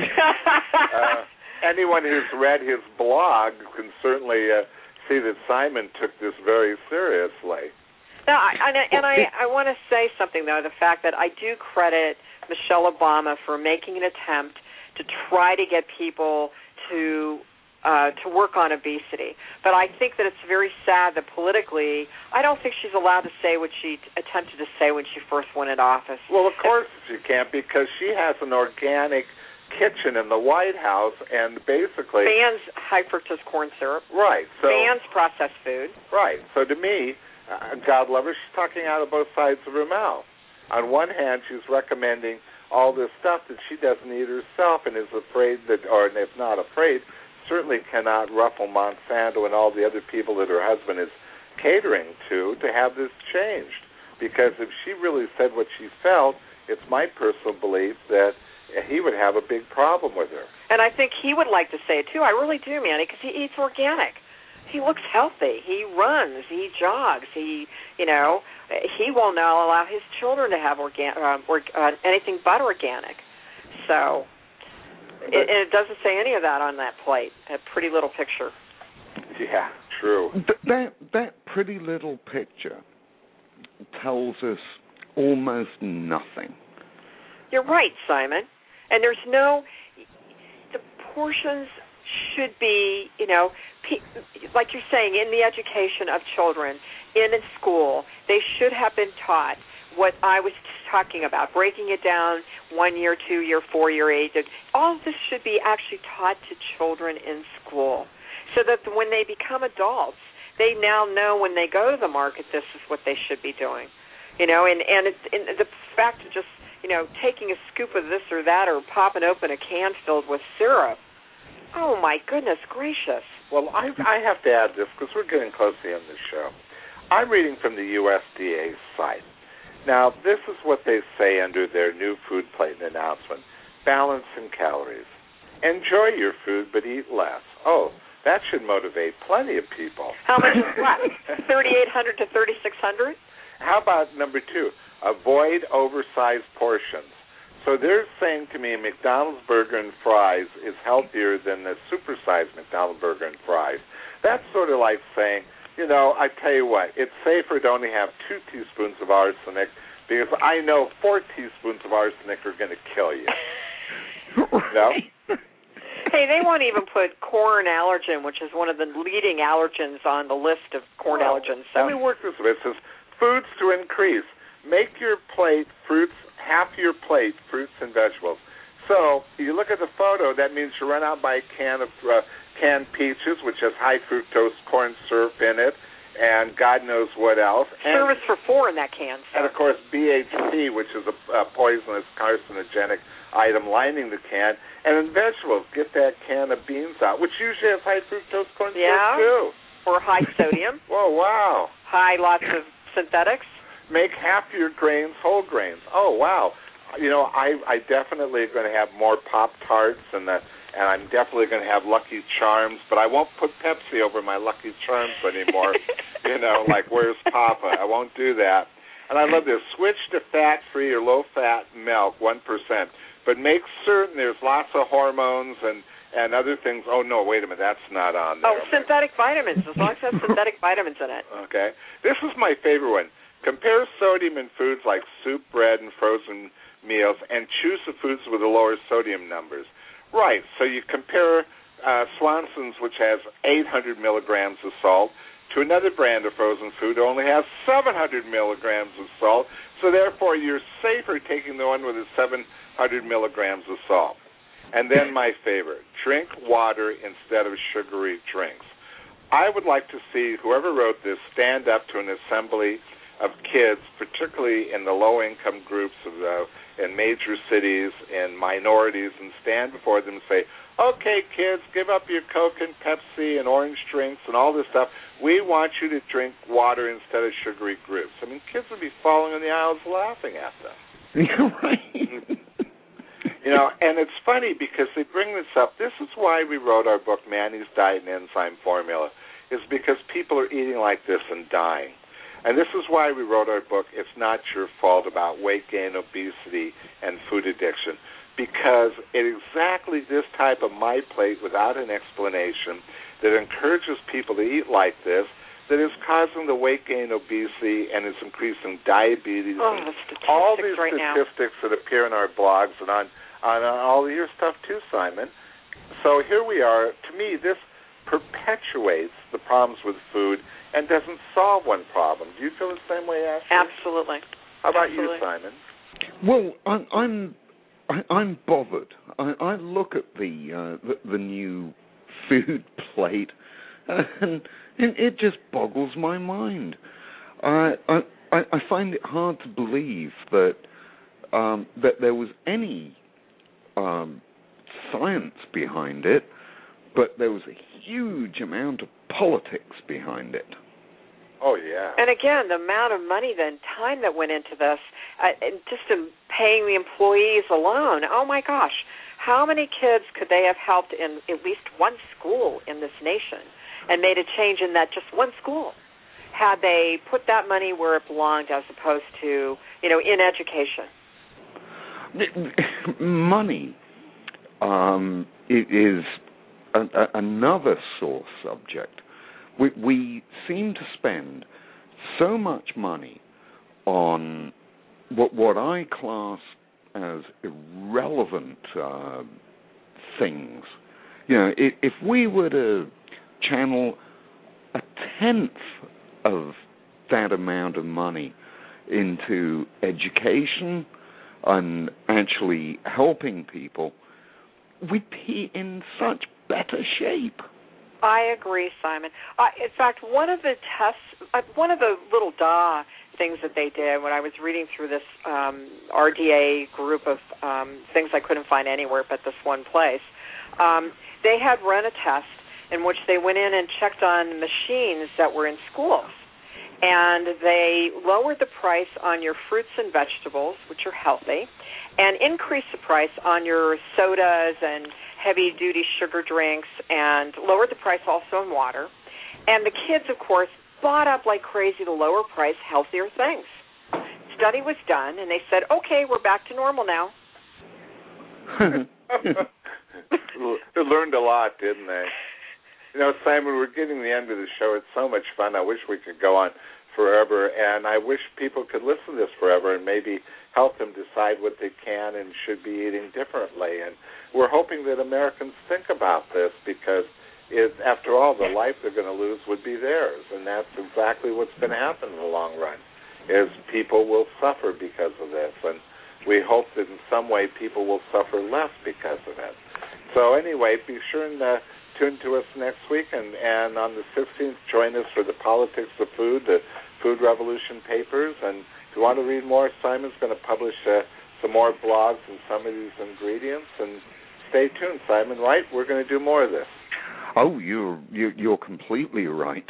uh, anyone who's read his blog can certainly uh, see that Simon took this very seriously. No, I, and I, and I, I want to say something, though, the fact that I do credit Michelle Obama for making an attempt to try to get people to uh, to work on obesity. But I think that it's very sad that politically, I don't think she's allowed to say what she attempted to say when she first went into office. Well, of course she can't, because she has an organic kitchen in the White House, and basically bans high fructose corn syrup. Right. So bans processed food. Right. So to me, uh, God love her, she's talking out of both sides of her mouth. On one hand, she's recommending all this stuff that she doesn't eat herself, and is afraid that, or if not afraid, certainly cannot ruffle Monsanto and all the other people that her husband is catering to to have this changed. Because if she really said what she felt, it's my personal belief that he would have a big problem with her. And I think he would like to say it, too. I really do, Manny, because he eats organic. He looks healthy. He runs. He jogs. He, you know, he will now allow his children to have organ- uh, or, uh, anything but organic. So, it, and it doesn't say any of that on that plate. A pretty little picture. Yeah, true. Th- that that pretty little picture tells us almost nothing. You're right, Simon. And there's no, the portions should be, you know, like you're saying, in the education of children, in a school, they should have been taught what I was talking about, breaking it down one year, two year, four year, eight. All of this should be actually taught to children in school so that when they become adults, they now know when they go to the market, this is what they should be doing. You know, and, and, it's, and the fact of just, you know, taking a scoop of this or that or popping open a can filled with syrup, oh, my goodness gracious. Well, I, I have to add this because we're getting close to the end of the show. I'm reading from the U S D A site. Now, this is what they say under their new food plate announcement. Balance in calories. Enjoy your food, but eat less. Oh, that should motivate plenty of people. How much is left? thirty-eight hundred to thirty-six hundred? How about number two? Avoid oversized portions. So they're saying to me McDonald's burger and fries is healthier than the supersized McDonald's burger and fries. That's sort of like saying, you know, I tell you what, it's safer to only have two teaspoons of arsenic because I know four teaspoons of arsenic are going to kill you. No? Hey, they won't even put corn allergen, which is one of the leading allergens on the list of corn well, allergens. So. Let me work this way. It says foods to increase. Make your plate fruits, half your plate fruits and vegetables. So you look at the photo, that means you run out and buy a can of uh, canned peaches, which has high fructose corn syrup in it, and God knows what else. And, service for four in that can. So. And, of course, B H C, which is a, a poisonous carcinogenic item lining the can. And in vegetables, get that can of beans out, which usually has high fructose corn syrup yeah. too. Or high sodium. Whoa, wow. High, lots of synthetics. Make half your grains whole grains. Oh, wow. You know, I, I definitely am going to have more Pop-Tarts, and the, and I'm definitely going to have Lucky Charms, but I won't put Pepsi over my Lucky Charms anymore. You know, like, where's Papa? I won't do that. And I love this. Switch to fat-free or low-fat milk, one percent. But make certain there's lots of hormones and, and other things. Oh, no, wait a minute. That's not on there. Oh, synthetic vitamins, as long as it has synthetic vitamins in it. Okay. This is my favorite one. Compare sodium in foods like soup, bread, and frozen meals, and choose the foods with the lower sodium numbers. Right. So you compare uh, Swanson's, which has eight hundred milligrams of salt, to another brand of frozen food that only has seven hundred milligrams of salt. So therefore, you're safer taking the one with the seven hundred milligrams of salt. And then my favorite, drink water instead of sugary drinks. I would like to see whoever wrote this stand up to an assembly of kids, particularly in the low-income groups of the, in major cities, in minorities, and stand before them and say, okay, kids, give up your Coke and Pepsi and orange drinks and all this stuff. We want you to drink water instead of sugary groups. I mean, kids would be falling in the aisles laughing at them. You're right. You know, and it's funny because they bring this up. This is why we wrote our book, Manny's Diet and Enzyme Formula, is because people are eating like this and dying. And this is why we wrote our book, It's Not Your Fault, about weight gain, obesity, and food addiction. Because it is exactly this type of my plate without an explanation that encourages people to eat like this that is causing the weight gain, obesity, and is increasing diabetes. Oh, and the statistics all these right statistics now. that appear in our blogs and on, on, on all of your stuff too, Simon. So here we are. To me, this perpetuates the problems with food and doesn't solve one problem. Do you feel the same way, Ashley? Absolutely. How about Absolutely. you, Simon? Well, I'm I'm, I, I'm bothered. I, I look at the, uh, the the new food plate, and, and it just boggles my mind. I I I find it hard to believe that um, that there was any um, science behind it, but there was a huge amount of politics behind it. Oh, yeah. And again, the amount of money and time that went into this, uh, and just in paying the employees alone, oh my gosh, how many kids could they have helped in at least one school in this nation and made a change in that just one school, had they put that money where it belonged as opposed to, you know, in education? Money um, is a, a, another sore subject. We, we seem to spend so much money on what, what I class as irrelevant uh, things. You know, if, if we were to channel a tenth of that amount of money into education and actually helping people, we'd be in such better shape. I agree, Simon. Uh, in fact, one of the tests, uh, one of the little D A things that they did when I was reading through this um, R D A group of um, things I couldn't find anywhere but this one place, um, they had run a test in which they went in and checked on machines that were in schools. And they lowered the price on your fruits and vegetables, which are healthy, and increased the price on your sodas and heavy-duty sugar drinks, and lowered the price also in water. And the kids, of course, bought up like crazy the lower price, healthier things. Study was done, and they said, okay, we're back to normal now. They learned a lot, didn't they? You know, Simon, we're getting the end of the show. It's so much fun. I wish we could go on forever, and I wish people could listen to this forever and maybe help them decide what they can and should be eating differently. And we're hoping that Americans think about this because, it, after all, the life they're going to lose would be theirs, and that's exactly what's going to happen in the long run, is people will suffer because of this, and we hope that in some way people will suffer less because of it. So anyway, be sure and uh, tune to us next week, and, and on the sixteenth, join us for the Politics of Food, the Food Revolution papers. And if you want to read more, Simon's going to publish uh, some more blogs and some of these ingredients. And stay tuned, Simon. Right? We're going to do more of this. Oh, you're you're, you're completely right.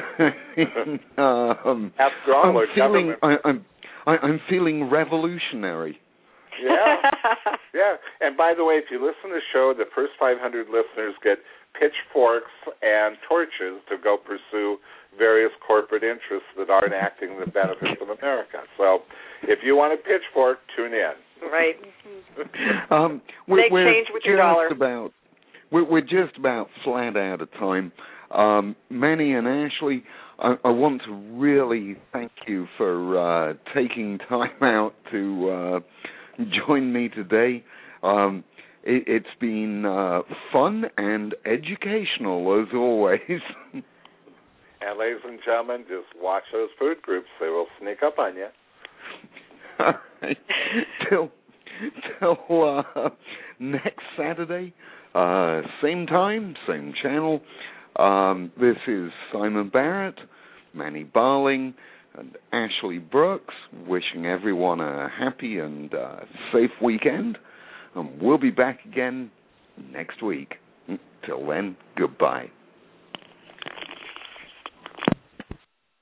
um, After all, I'm feeling I, I'm I, I'm feeling revolutionary. Yeah, yeah. And by the way, if you listen to the show, the first five hundred listeners get pitchforks and torches to go pursue various corporate interests that aren't acting the benefits of America. So if you want a pitchfork, tune in. Right. um, we're, Make we're change with your dollar. About, we're, we're just about flat out of time. Um, Manny and Ashley, I, I want to really thank you for uh, taking time out to uh, join me today. Um, it, it's been uh, fun and educational, as always. And ladies and gentlemen, just watch those food groups. They will sneak up on you. All right. Till, till uh, next Saturday, uh, same time, same channel. Um, this is Simon Barrett, Manny Barling, and Ashley Brooks, wishing everyone a happy and uh, safe weekend. And we'll be back again next week. Till then, goodbye.